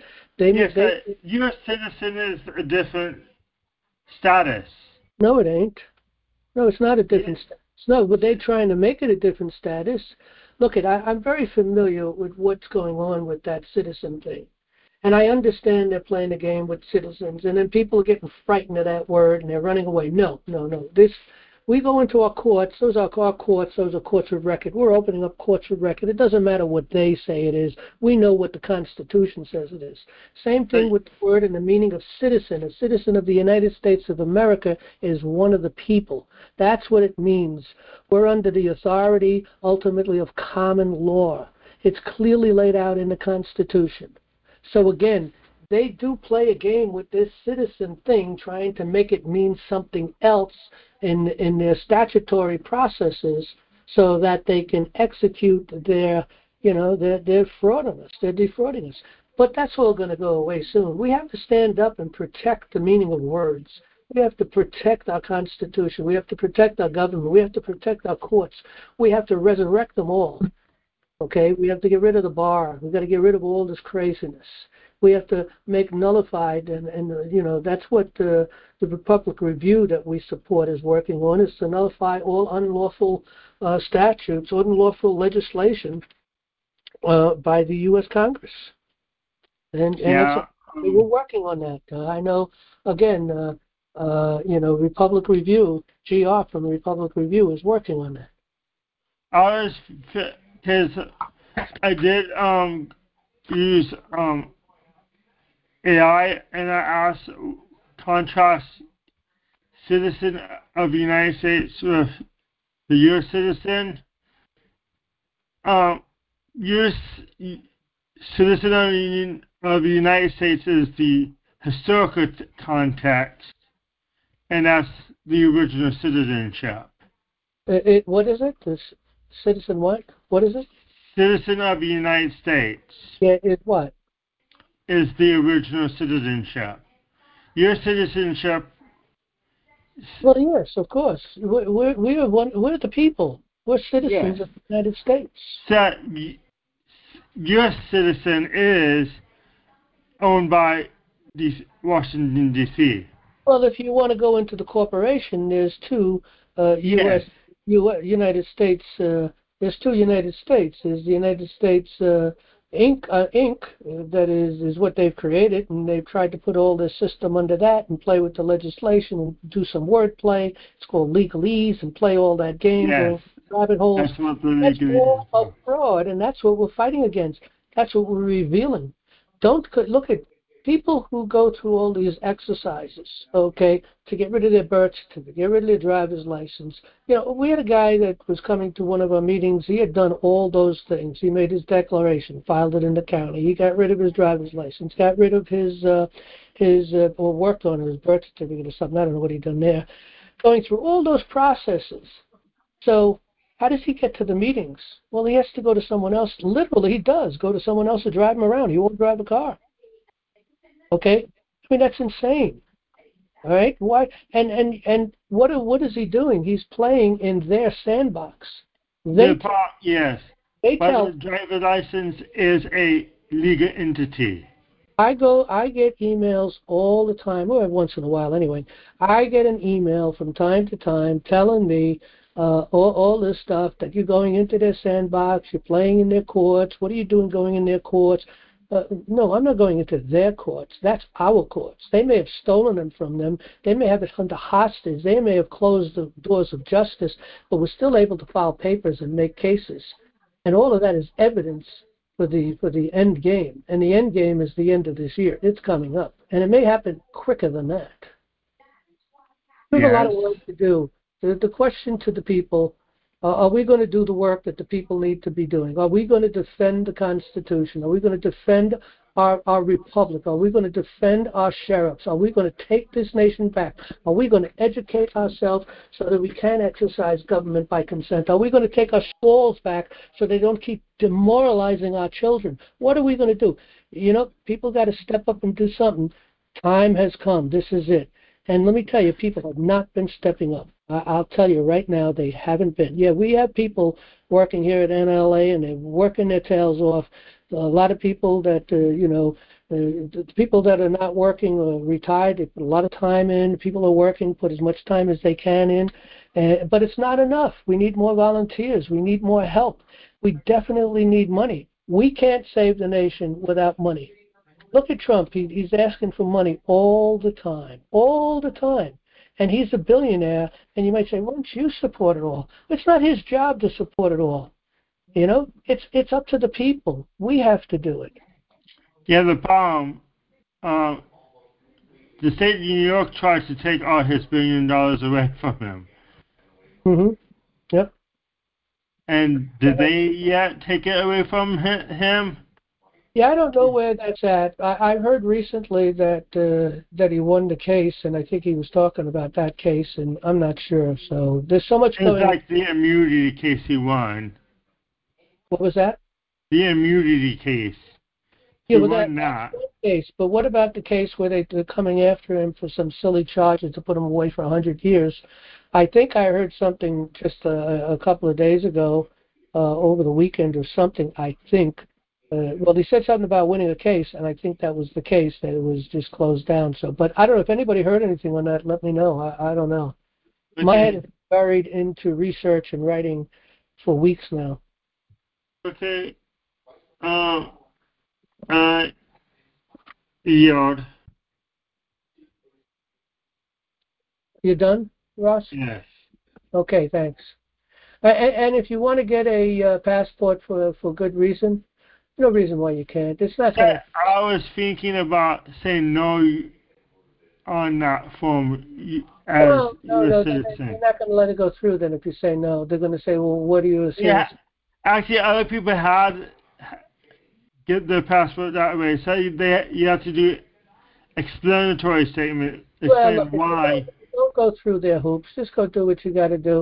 U.S. citizen is a different status. No, it ain't. No, it's not a different status. No, but they're trying to make it a different status. Look, I'm very familiar with what's going on with that citizen thing. And I understand they're playing a game with citizens, and then people are getting frightened of that word, and they're running away. No. We go into our courts. Those are our courts. Those are courts of record. We're opening up courts of record. It doesn't matter what they say it is. We know what the Constitution says it is. Same thing with the word and the meaning of citizen. A citizen of the United States of America is one of the people. That's what it means. We're under the authority, ultimately, of common law. It's clearly laid out in the Constitution. So again, they do play a game with this citizen thing, trying to make it mean something else in their statutory processes, so that they can execute their fraud on us. They're defrauding us. But that's all going to go away soon. We have to stand up and protect the meaning of words. We have to protect our Constitution. We have to protect our government. We have to protect our courts. We have to resurrect them all. Okay, we have to get rid of the bar. We've got to get rid of all this craziness. We have to make nullified, and that's what the Republic Review that we support is working on, is to nullify all unlawful statutes, unlawful legislation by the U.S. Congress. And we're working on that. I know, again, Republic Review, GR from the Republic Review is working on that. Because I did use AI, and I asked contrast citizen of the United States with the U.S. citizen. U.S. citizen of the United States is the historical context, and that's the original citizenship. What is it? Citizen what? What is it? Citizen of the United States Yeah, it what? is the original citizenship. Your citizenship. Well, yes, of course. We're the people. We're citizens Yes. of the United States. So your citizen is owned by Washington, D.C. Well, if you want to go into the corporation, there's two Yes. United States. There's two United States. There's the United States Inc. That is what they've created, and they've tried to put all their system under that and play with the legislation and do some wordplay. It's called legalese and play all that game, Yes. go rabbit holes. That's what the That's legal all is. a fraud, and that's what we're fighting against. That's what we're revealing. Don't look at people who go through all these exercises, okay, to get rid of their birth certificate, get rid of their driver's license. You know, we had a guy that was coming to one of our meetings. He had done all those things. He made his declaration, filed it in the county. He got rid of his driver's license, got rid of his or worked on his birth certificate or something. I don't know what he'd done there. Going through all those processes. So how does he get to the meetings? Well, he has to go to someone else. Literally, he does go to someone else to drive him around. He won't drive a car. Okay, I mean that's insane. All right, why? And what is he doing? He's playing in their sandbox. Yes. They But tell. the driver's license is a legal entity. I get emails all the time, or once in a while anyway. I get an email from time to time telling me all this stuff, that you're going into their sandbox, you're playing in their courts. What are you doing going in their courts? No, I'm not going into their courts. That's our courts. They may have stolen them from them. They may have it under hostage. They may have closed the doors of justice, but we're still able to file papers and make cases. And all of that is evidence for the end game. And the end game is the end of this year. It's coming up. And it may happen quicker than that. We have a lot of work to do. The question to the people, are we going to do the work that the people need to be doing? Are we going to defend the Constitution? Are we going to defend our republic? Are we going to defend our sheriffs? Are we going to take this nation back? Are we going to educate ourselves so that we can exercise government by consent? Are we going to take our schools back so they don't keep demoralizing our children? What are we going to do? You know, people got to step up and do something. Time has come. This is it. And let me tell you, people have not been stepping up. I'll tell you right now, they haven't been. Yeah, we have people working here at NLA, and they're working their tails off. A lot of people that, the people that are not working or retired, they put a lot of time in. People are working, put as much time as they can in. But it's not enough. We need more volunteers. We need more help. We definitely need money. We can't save the nation without money. Look at Trump. He's asking for money all the time. And he's a billionaire, and you might say, why don't you support it all? It's not his job to support it all. You know, it's up to the people. We have to do it. Yeah, the problem, the state of New York tries to take all his $1 billion away from him. Mm-hmm. Yep. And did they yet take it away from him? Yeah, I don't know where that's at. I heard recently that he won the case, and I think he was talking about that case, and I'm not sure. So there's so much going on. It's like the immunity case he won. What was that? The immunity case. Yeah, well, that's one case. But what about the case where they're coming after him for some silly charges to put him away for 100 years? I think I heard something just a couple of days ago, over the weekend or something, I think. Well, they said something about winning a case, and I think that was the case, that it was just closed down. So, but I don't know if anybody heard anything on that. Let me know. I don't know. Okay. My head is buried into research and writing for weeks now. Okay. Yard. You done, Ross? Yes. Okay, thanks. And if you want to get a passport for good reason, no reason why you can't. It's not gonna. I was thinking about saying no on that form as no, citizen. they're not going to let it go through then if you say no. They're going to say, well, what do you say? Yeah, actually, other people get their passport that way. So you have to do explanatory statement, explain why. Don't go through their hoops. Just go do what you got to do.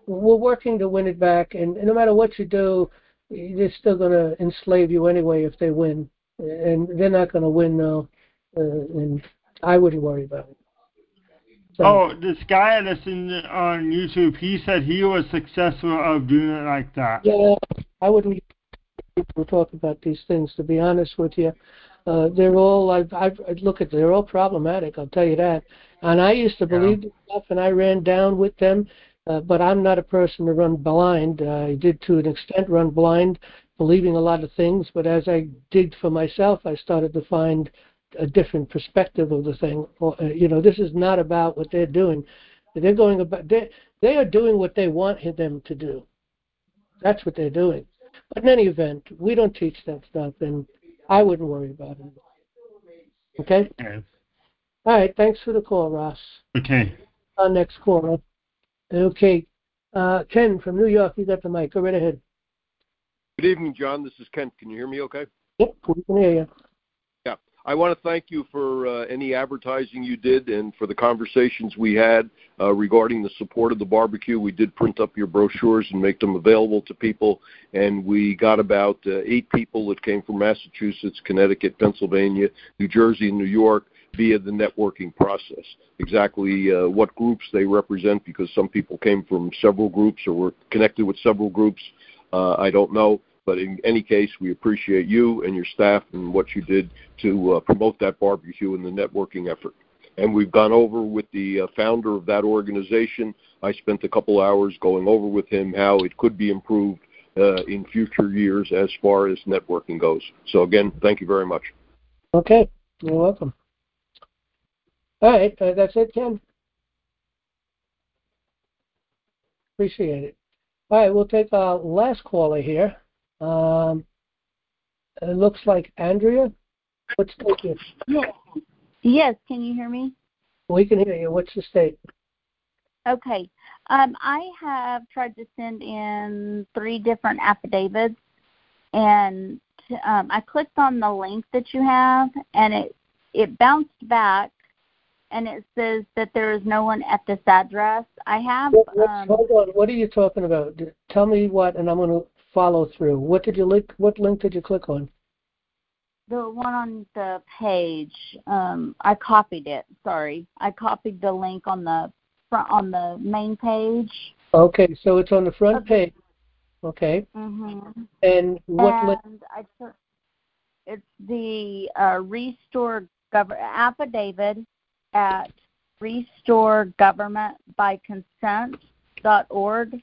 we're working to win it back, and no matter what you do, they're still going to enslave you anyway if they win, and they're not going to win though, and I wouldn't worry about it. So, Oh, this guy I listened on YouTube, he said he was successful of doing it like that. yeah, I wouldn't people talk about these things. To be honest with you, they're all I've look at. They're all problematic. I'll tell you that. And I used to believe this stuff, and I ran down with them. But I'm not a person to run blind. I did to an extent run blind, believing a lot of things. But as I digged for myself, I started to find a different perspective of the thing. This is not about what they're doing. They're going about. They are doing what they want them to do. That's what they're doing. But in any event, we don't teach that stuff, and I wouldn't worry about it. Okay? Okay. All right. Thanks for the call, Ross. Okay. Our next caller. Okay. Ken from New York, you got the mic. Go right ahead. Good evening, John. This is Kent. Can you hear me okay? Yep, we can hear you. Yeah. I want to thank you for any advertising you did and for the conversations we had regarding the support of the barbecue. We did print up your brochures and make them available to people, and we got about 8 people that came from Massachusetts, Connecticut, Pennsylvania, New Jersey, and New York via the networking process. Exactly what groups they represent, because some people came from several groups or were connected with several groups, I don't know. But in any case, we appreciate you and your staff and what you did to promote that barbecue and the networking effort. And we've gone over with the founder of that organization. I spent a couple hours going over with him how it could be improved in future years as far as networking goes. So again, thank you very much. Okay. You're welcome. All right. That's it, Ken. Appreciate it. All right. We'll take our last caller here. It looks like Andrea. What's the state? Yes, can you hear me? We can hear you. What's the state? Okay. I have tried to send in 3 different affidavits, and I clicked on the link that you have, and it bounced back, and it says that there is no one at this address. I have... hold on. What are you talking about? Tell me what, and I'm going to follow through. What link did you click on? The one on the page. I copied it. Sorry, I copied the link on the front on the main page. Okay, so it's on the front page. Okay. Mhm. And what link? It's the Restore affidavit at restoregovernmentbyconsent.org.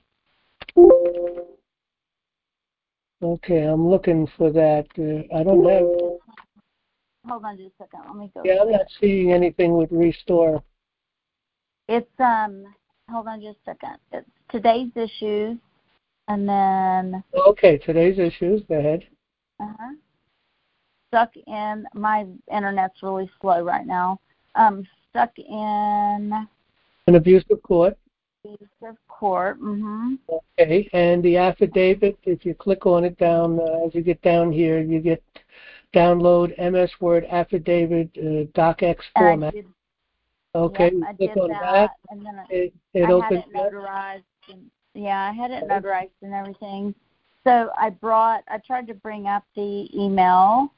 Okay, I'm looking for that. I don't have. Hold on just a second. Let me go. Yeah, I'm not seeing anything with Restore. It's hold on just a second. It's today's issues, and then. Okay, today's issues. Go ahead. Stuck in my internet's really slow right now. Stuck in. An abusive court. Abusive court. Mhm. Okay, and the affidavit. If you click on it down, as you get down here, you get download MS Word affidavit docx format. Okay, yep, I click did on that, and then it I opens had it notarized. I had it notarized and everything. So I tried to bring up the email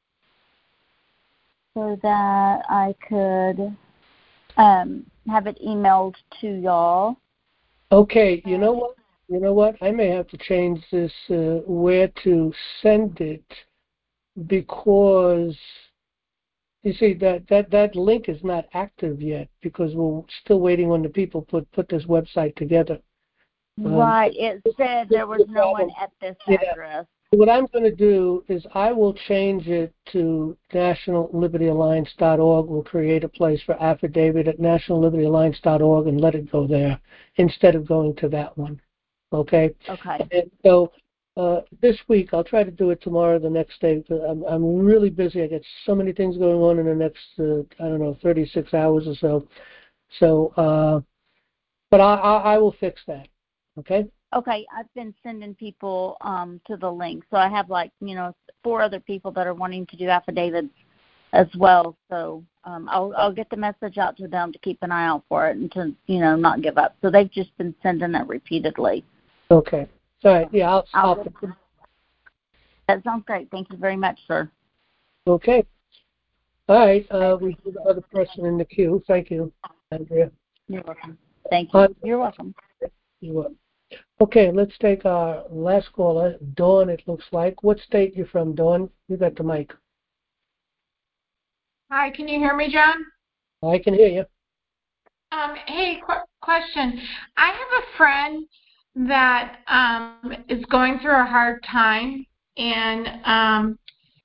so that I could have it emailed to y'all. Okay, you know what? I may have to change this where to send it, because you see that link is not active yet, because we're still waiting on the people put this website together. Right. It said there was no one at this address. What I'm going to do is I will change it to nationallibertyalliance.org. We'll create a place for affidavit at nationallibertyalliance.org and let it go there instead of going to that one. Okay? Okay. And so this week, I'll try to do it tomorrow, the next day. I'm really busy. I got so many things going on in the next, 36 hours or so. So, but I will fix that. Okay? Okay, I've been sending people to the link. So I have 4 other people that are wanting to do affidavits as well. So I'll get the message out to them to keep an eye out for it and to not give up. So they've just been sending it repeatedly. Okay. All right. Yeah, I'll that sounds great. Thank you very much, sir. Okay. All right. We have the other person in the queue. Thank you, Andrea. You're welcome. Thank you. You're welcome. You're welcome. Okay, let's take our last caller, Dawn, it looks like. What state you from, Dawn? You got the mic. Hi, can you hear me, John? I can hear you. Hey, question. I have a friend that is going through a hard time, and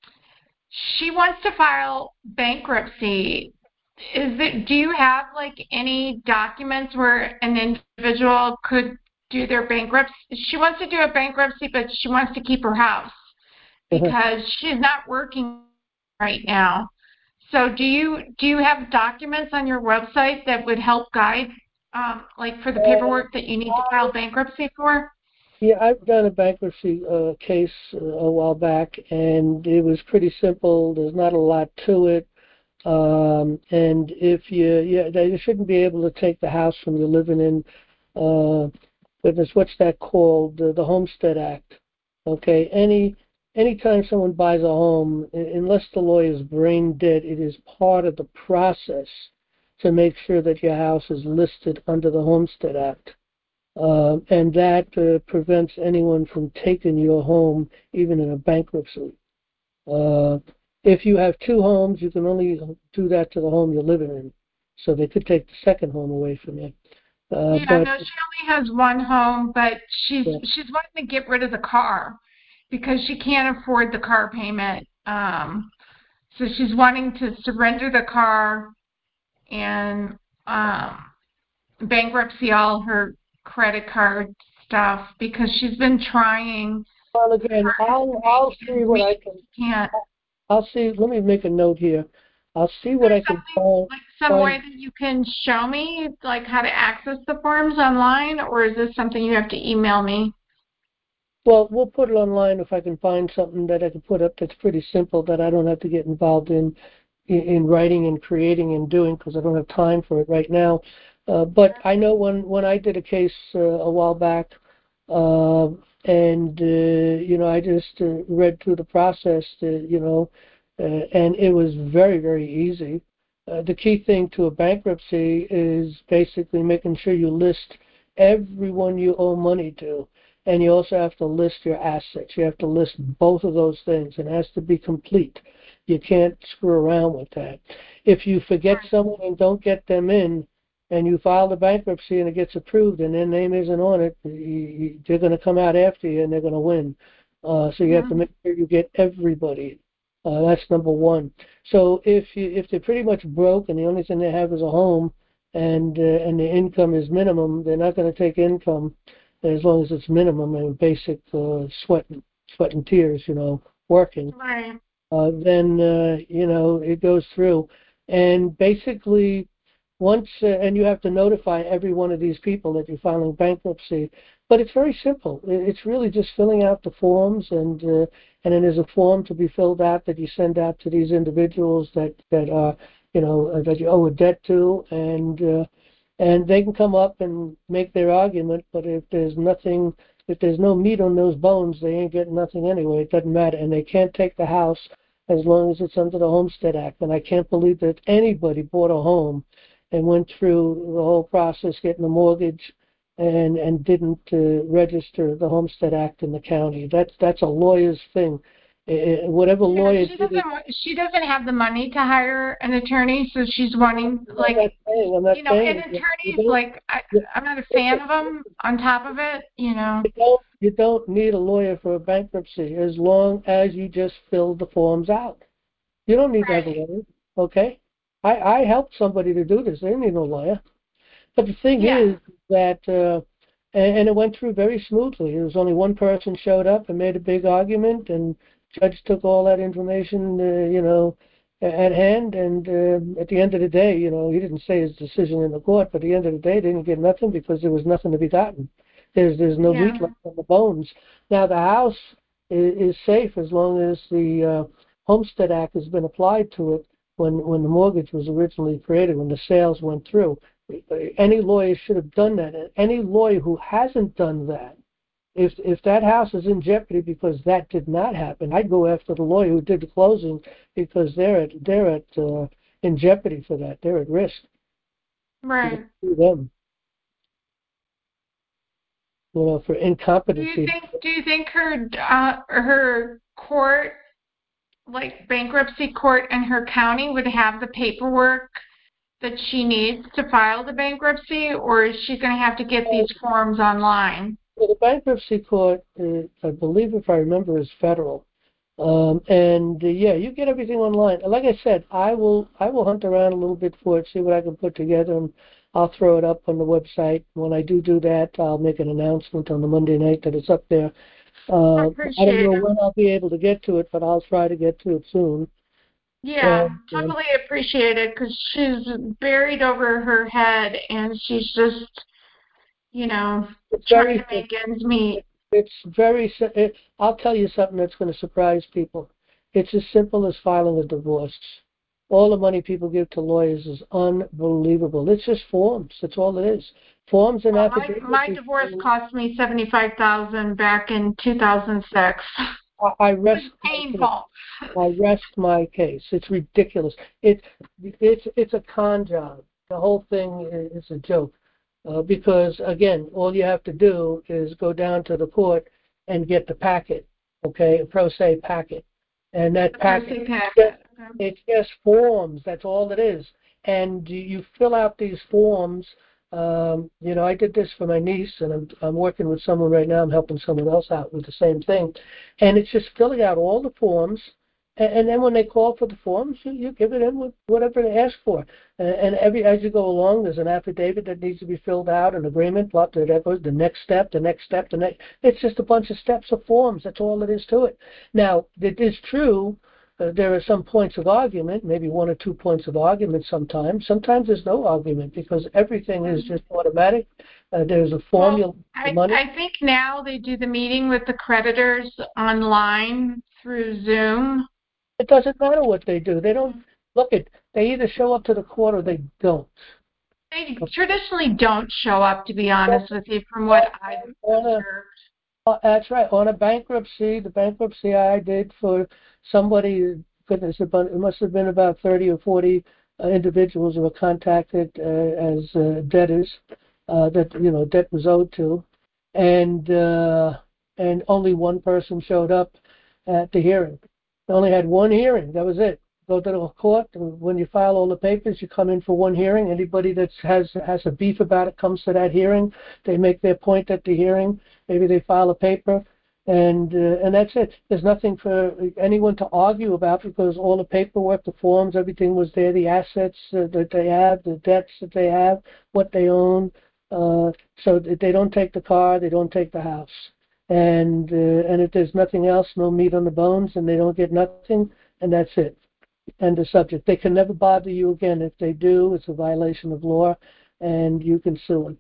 she wants to file bankruptcy. Do you have any documents where an individual could do their bankruptcy? She wants to do a bankruptcy, but she wants to keep her house because she's not working right now. So do you have documents on your website that would help guide, for the paperwork that you need to file bankruptcy for? Yeah, I've done a bankruptcy case a while back, and it was pretty simple. There's not a lot to it. And if they shouldn't be able to take the house from you living in, goodness, what's that called? The Homestead Act. Okay, anytime someone buys a home, unless the lawyer is brain dead, it is part of the process to make sure that your house is listed under the Homestead Act. And that prevents anyone from taking your home, even in a bankruptcy. If you have two homes, you can only do that to the home you're living in. So they could take the second home away from you. No, she only has one home, but she's wanting to get rid of the car because she can't afford the car payment. So she's wanting to surrender the car and bankruptcy all her credit card stuff because she's been trying. Well, again, I'll see what I can. I'll see. Let me make a note here. I'll see what I can find. Some way that you can show me, how to access the forms online, or is this something you have to email me? Well, we'll put it online if I can find something that I can put up that's pretty simple that I don't have to get involved in writing and creating and doing because I don't have time for it right now. But I know when I did a case a while back, and I just read through the process, and it was very, very easy. The key thing to a bankruptcy is basically making sure you list everyone you owe money to, and you also have to list your assets. You have to list both of those things, and it has to be complete. You can't screw around with that. If you forget someone and don't get them in, and you file the bankruptcy and it gets approved and their name isn't on it, they're going to come out after you and they're going to win. So you have to make sure you get everybody. That's number one. So if they're pretty much broke and the only thing they have is a home and the income is minimum, they're not going to take income as long as it's minimum and basic sweat and tears, working. Right. Then it goes through, and basically once and you have to notify every one of these people that you're filing bankruptcy. But it's very simple. It's really just filling out the forms, and then there's a form to be filled out that you send out to these individuals that are that you owe a debt to, and they can come up and make their argument. But if there's no meat on those bones, they ain't getting nothing anyway. It doesn't matter, and they can't take the house as long as it's under the Homestead Act. And I can't believe that anybody bought a home and went through the whole process getting a mortgage and didn't register the Homestead Act in the county. That's a lawyer's thing. Whatever lawyer she doesn't have the money to hire an attorney, so she's wanting I'm not saying an attorney. I'm not a fan of them. On top of it, you don't need a lawyer for a bankruptcy as long as you just fill the forms out. You don't need to have a lawyer, okay? I helped somebody to do this. They didn't need no lawyer. But the thing is that, and it went through very smoothly. There was only one person showed up and made a big argument, and judge took all that information, at hand. And at the end of the day, he didn't say his decision in the court, but at the end of the day, they didn't get nothing because there was nothing to be gotten. There's no meat left on the bones. Now, the house is safe as long as the Homestead Act has been applied to it. when the mortgage was originally created, when the sales went through. Any lawyer should have done that. And any lawyer who hasn't done that, if that house is in jeopardy because that did not happen, I'd go after the lawyer who did the closing because they're in jeopardy for that. They're at risk. Right. Them. For incompetency. Do you think her court, like bankruptcy court in her county, would have the paperwork that she needs to file the bankruptcy, or is she going to have to get these forms online? Well, the bankruptcy court, I believe, if I remember, is federal. Yeah, you get everything online. Like I said, I will hunt around a little bit for it, see what I can put together, and I'll throw it up on the website. When I do that, I'll make an announcement on the Monday night that it's up there. I don't know when I'll be able to get to it, but I'll try to get to it soon. Yeah, totally appreciate it, because she's buried over her head, and she's just, trying to make ends meet. I'll tell you something that's going to surprise people. It's as simple as filing a divorce. All the money people give to lawyers is unbelievable. It's just forms. That's all it is. Forms and affidavits. My divorce cost me $75,000 back in 2006. It's painful. I rest my case. It's ridiculous. It's a con job. The whole thing is a joke. Because, again, all you have to do is go down to the court and get the packet, okay, a pro se packet. And that packet, it's just forms. That's all it is. And you fill out these forms. I did this for my niece, and I'm working with someone right now. I'm helping someone else out with the same thing. And it's just filling out all the forms. And then when they call for the forms, you give it in with whatever they ask for. And as you go along, there's an affidavit that needs to be filled out, an agreement, that goes the next step. It's just a bunch of steps of forms. That's all it is to it. Now, it is true, there are some points of argument, maybe 1 or 2 points of argument sometimes. Sometimes there's no argument because everything is just automatic. There's a formula for money. I think now they do the meeting with the creditors online through Zoom. It doesn't matter what they do. They don't they either show up to the court or they don't. They traditionally don't show up, to be honest with you, from what I've observed. That's right. On a bankruptcy, the bankruptcy I did for somebody, goodness, it must have been about 30 or 40 individuals who were contacted as debtors that debt was owed to, and only one person showed up at the hearing. They only had one hearing. That was it. Go to the court. When you file all the papers, you come in for one hearing. Anybody that has a beef about it comes to that hearing. They make their point at the hearing. Maybe they file a paper, and that's it. There's nothing for anyone to argue about because all the paperwork, the forms, everything was there. The assets that they have, the debts that they have, what they own. So they don't take the car. They don't take the house. And if there's nothing else, no meat on the bones, and they don't get nothing, and that's it. End of subject. They can never bother you again. If they do, it's a violation of law, and you can sue them.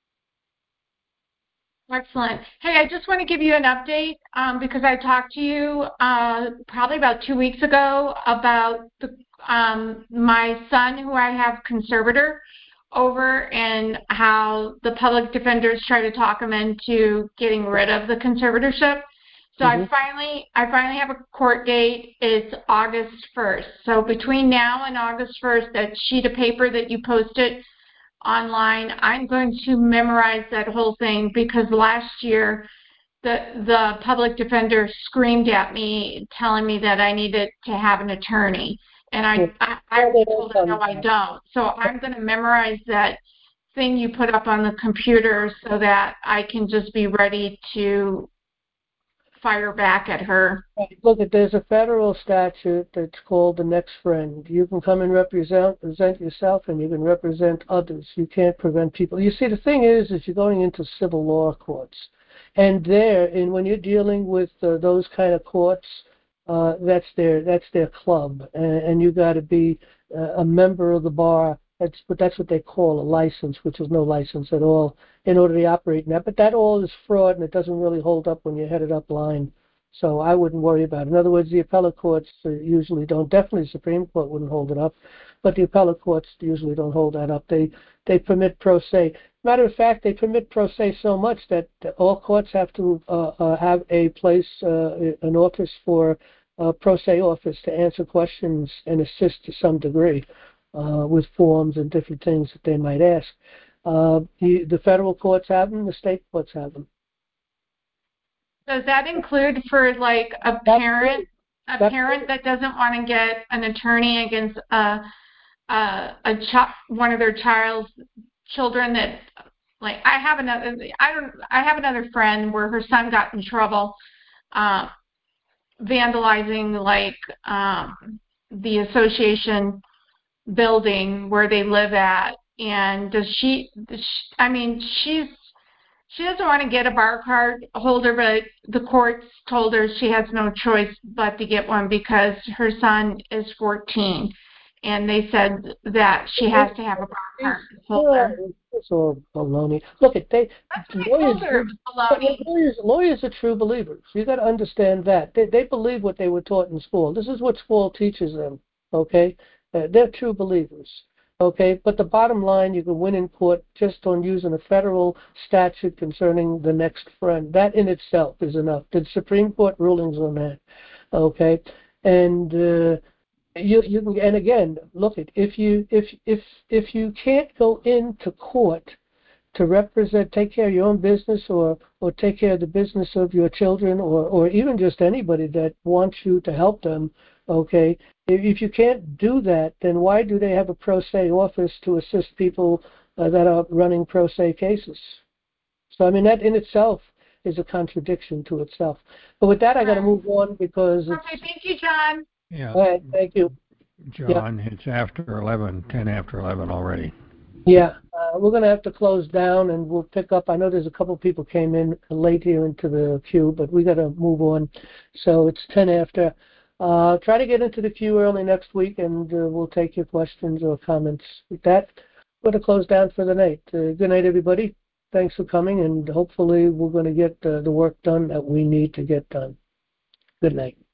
Excellent. Hey, I just want to give you an update because I talked to you probably about 2 weeks ago about my son, who I have conservator over, and how the public defenders try to talk him into getting rid of the conservatorship. So I finally have a court date. It's August 1st. So between now and August 1st, that sheet of paper that you posted online, I'm going to memorize that whole thing because last year the public defender screamed at me telling me that I needed to have an attorney. And I told her, no, I don't. So I'm going to memorize that thing you put up on the computer so that I can just be ready to fire back at her. Look, there's a federal statute that's called the next friend. You can come and represent yourself, and you can represent others. You can't prevent people. You see, the thing is you're going into civil law courts. And when you're dealing with those kind of courts, that's their club, and you got to be a member of the bar. That's what they call a license, which is no license at all, in order to operate in that. But that all is fraud, and it doesn't really hold up when you're headed up line. So I wouldn't worry about it. In other words, the appellate courts usually don't. Definitely the Supreme Court wouldn't hold it up, but the appellate courts usually don't hold that up. They permit pro se. Matter of fact, they permit pro se so much that all courts have to have a place, an office for pro se office to answer questions and assist to some degree with forms and different things that they might ask. The federal courts have them, the state courts have them. Does that include for like a parent that doesn't want to get an attorney against one of their children that, like, I have another friend where her son got in trouble vandalizing like the association building where they live at, and she doesn't want to get a bar card holder, but the courts told her she has no choice but to get one because her son is 14, and they said that she has to have a bar card holder. It's all baloney. Look, lawyers are true believers. You got to understand that they believe what they were taught in school. This is what school teaches them. Okay, they're true believers. Okay, but the bottom line, you can win in court just on using a federal statute concerning the next friend. That in itself is enough. The Supreme Court rulings on that. Okay, and you can, and again, look at if you can't go into court to represent, take care of your own business or take care of the business of your children or even just anybody that wants you to help them. Okay, if you can't do that, then why do they have a pro se office to assist people that are running pro se cases? So, I mean, that in itself is a contradiction to itself. But with that, I got to move on because Okay, thank you, John. Yeah. All right, thank you. John, It's after 11, 10 after 11 already. Yeah, we're going to have to close down, and we'll pick up. I know there's a couple of people came in late here into the queue, but we got to move on. So it's 10 after. Try to get into the queue early next week, and we'll take your questions or comments. With that, we're going to close down for the night. Good night, everybody. Thanks for coming, and hopefully we're going to get the work done that we need to get done. Good night.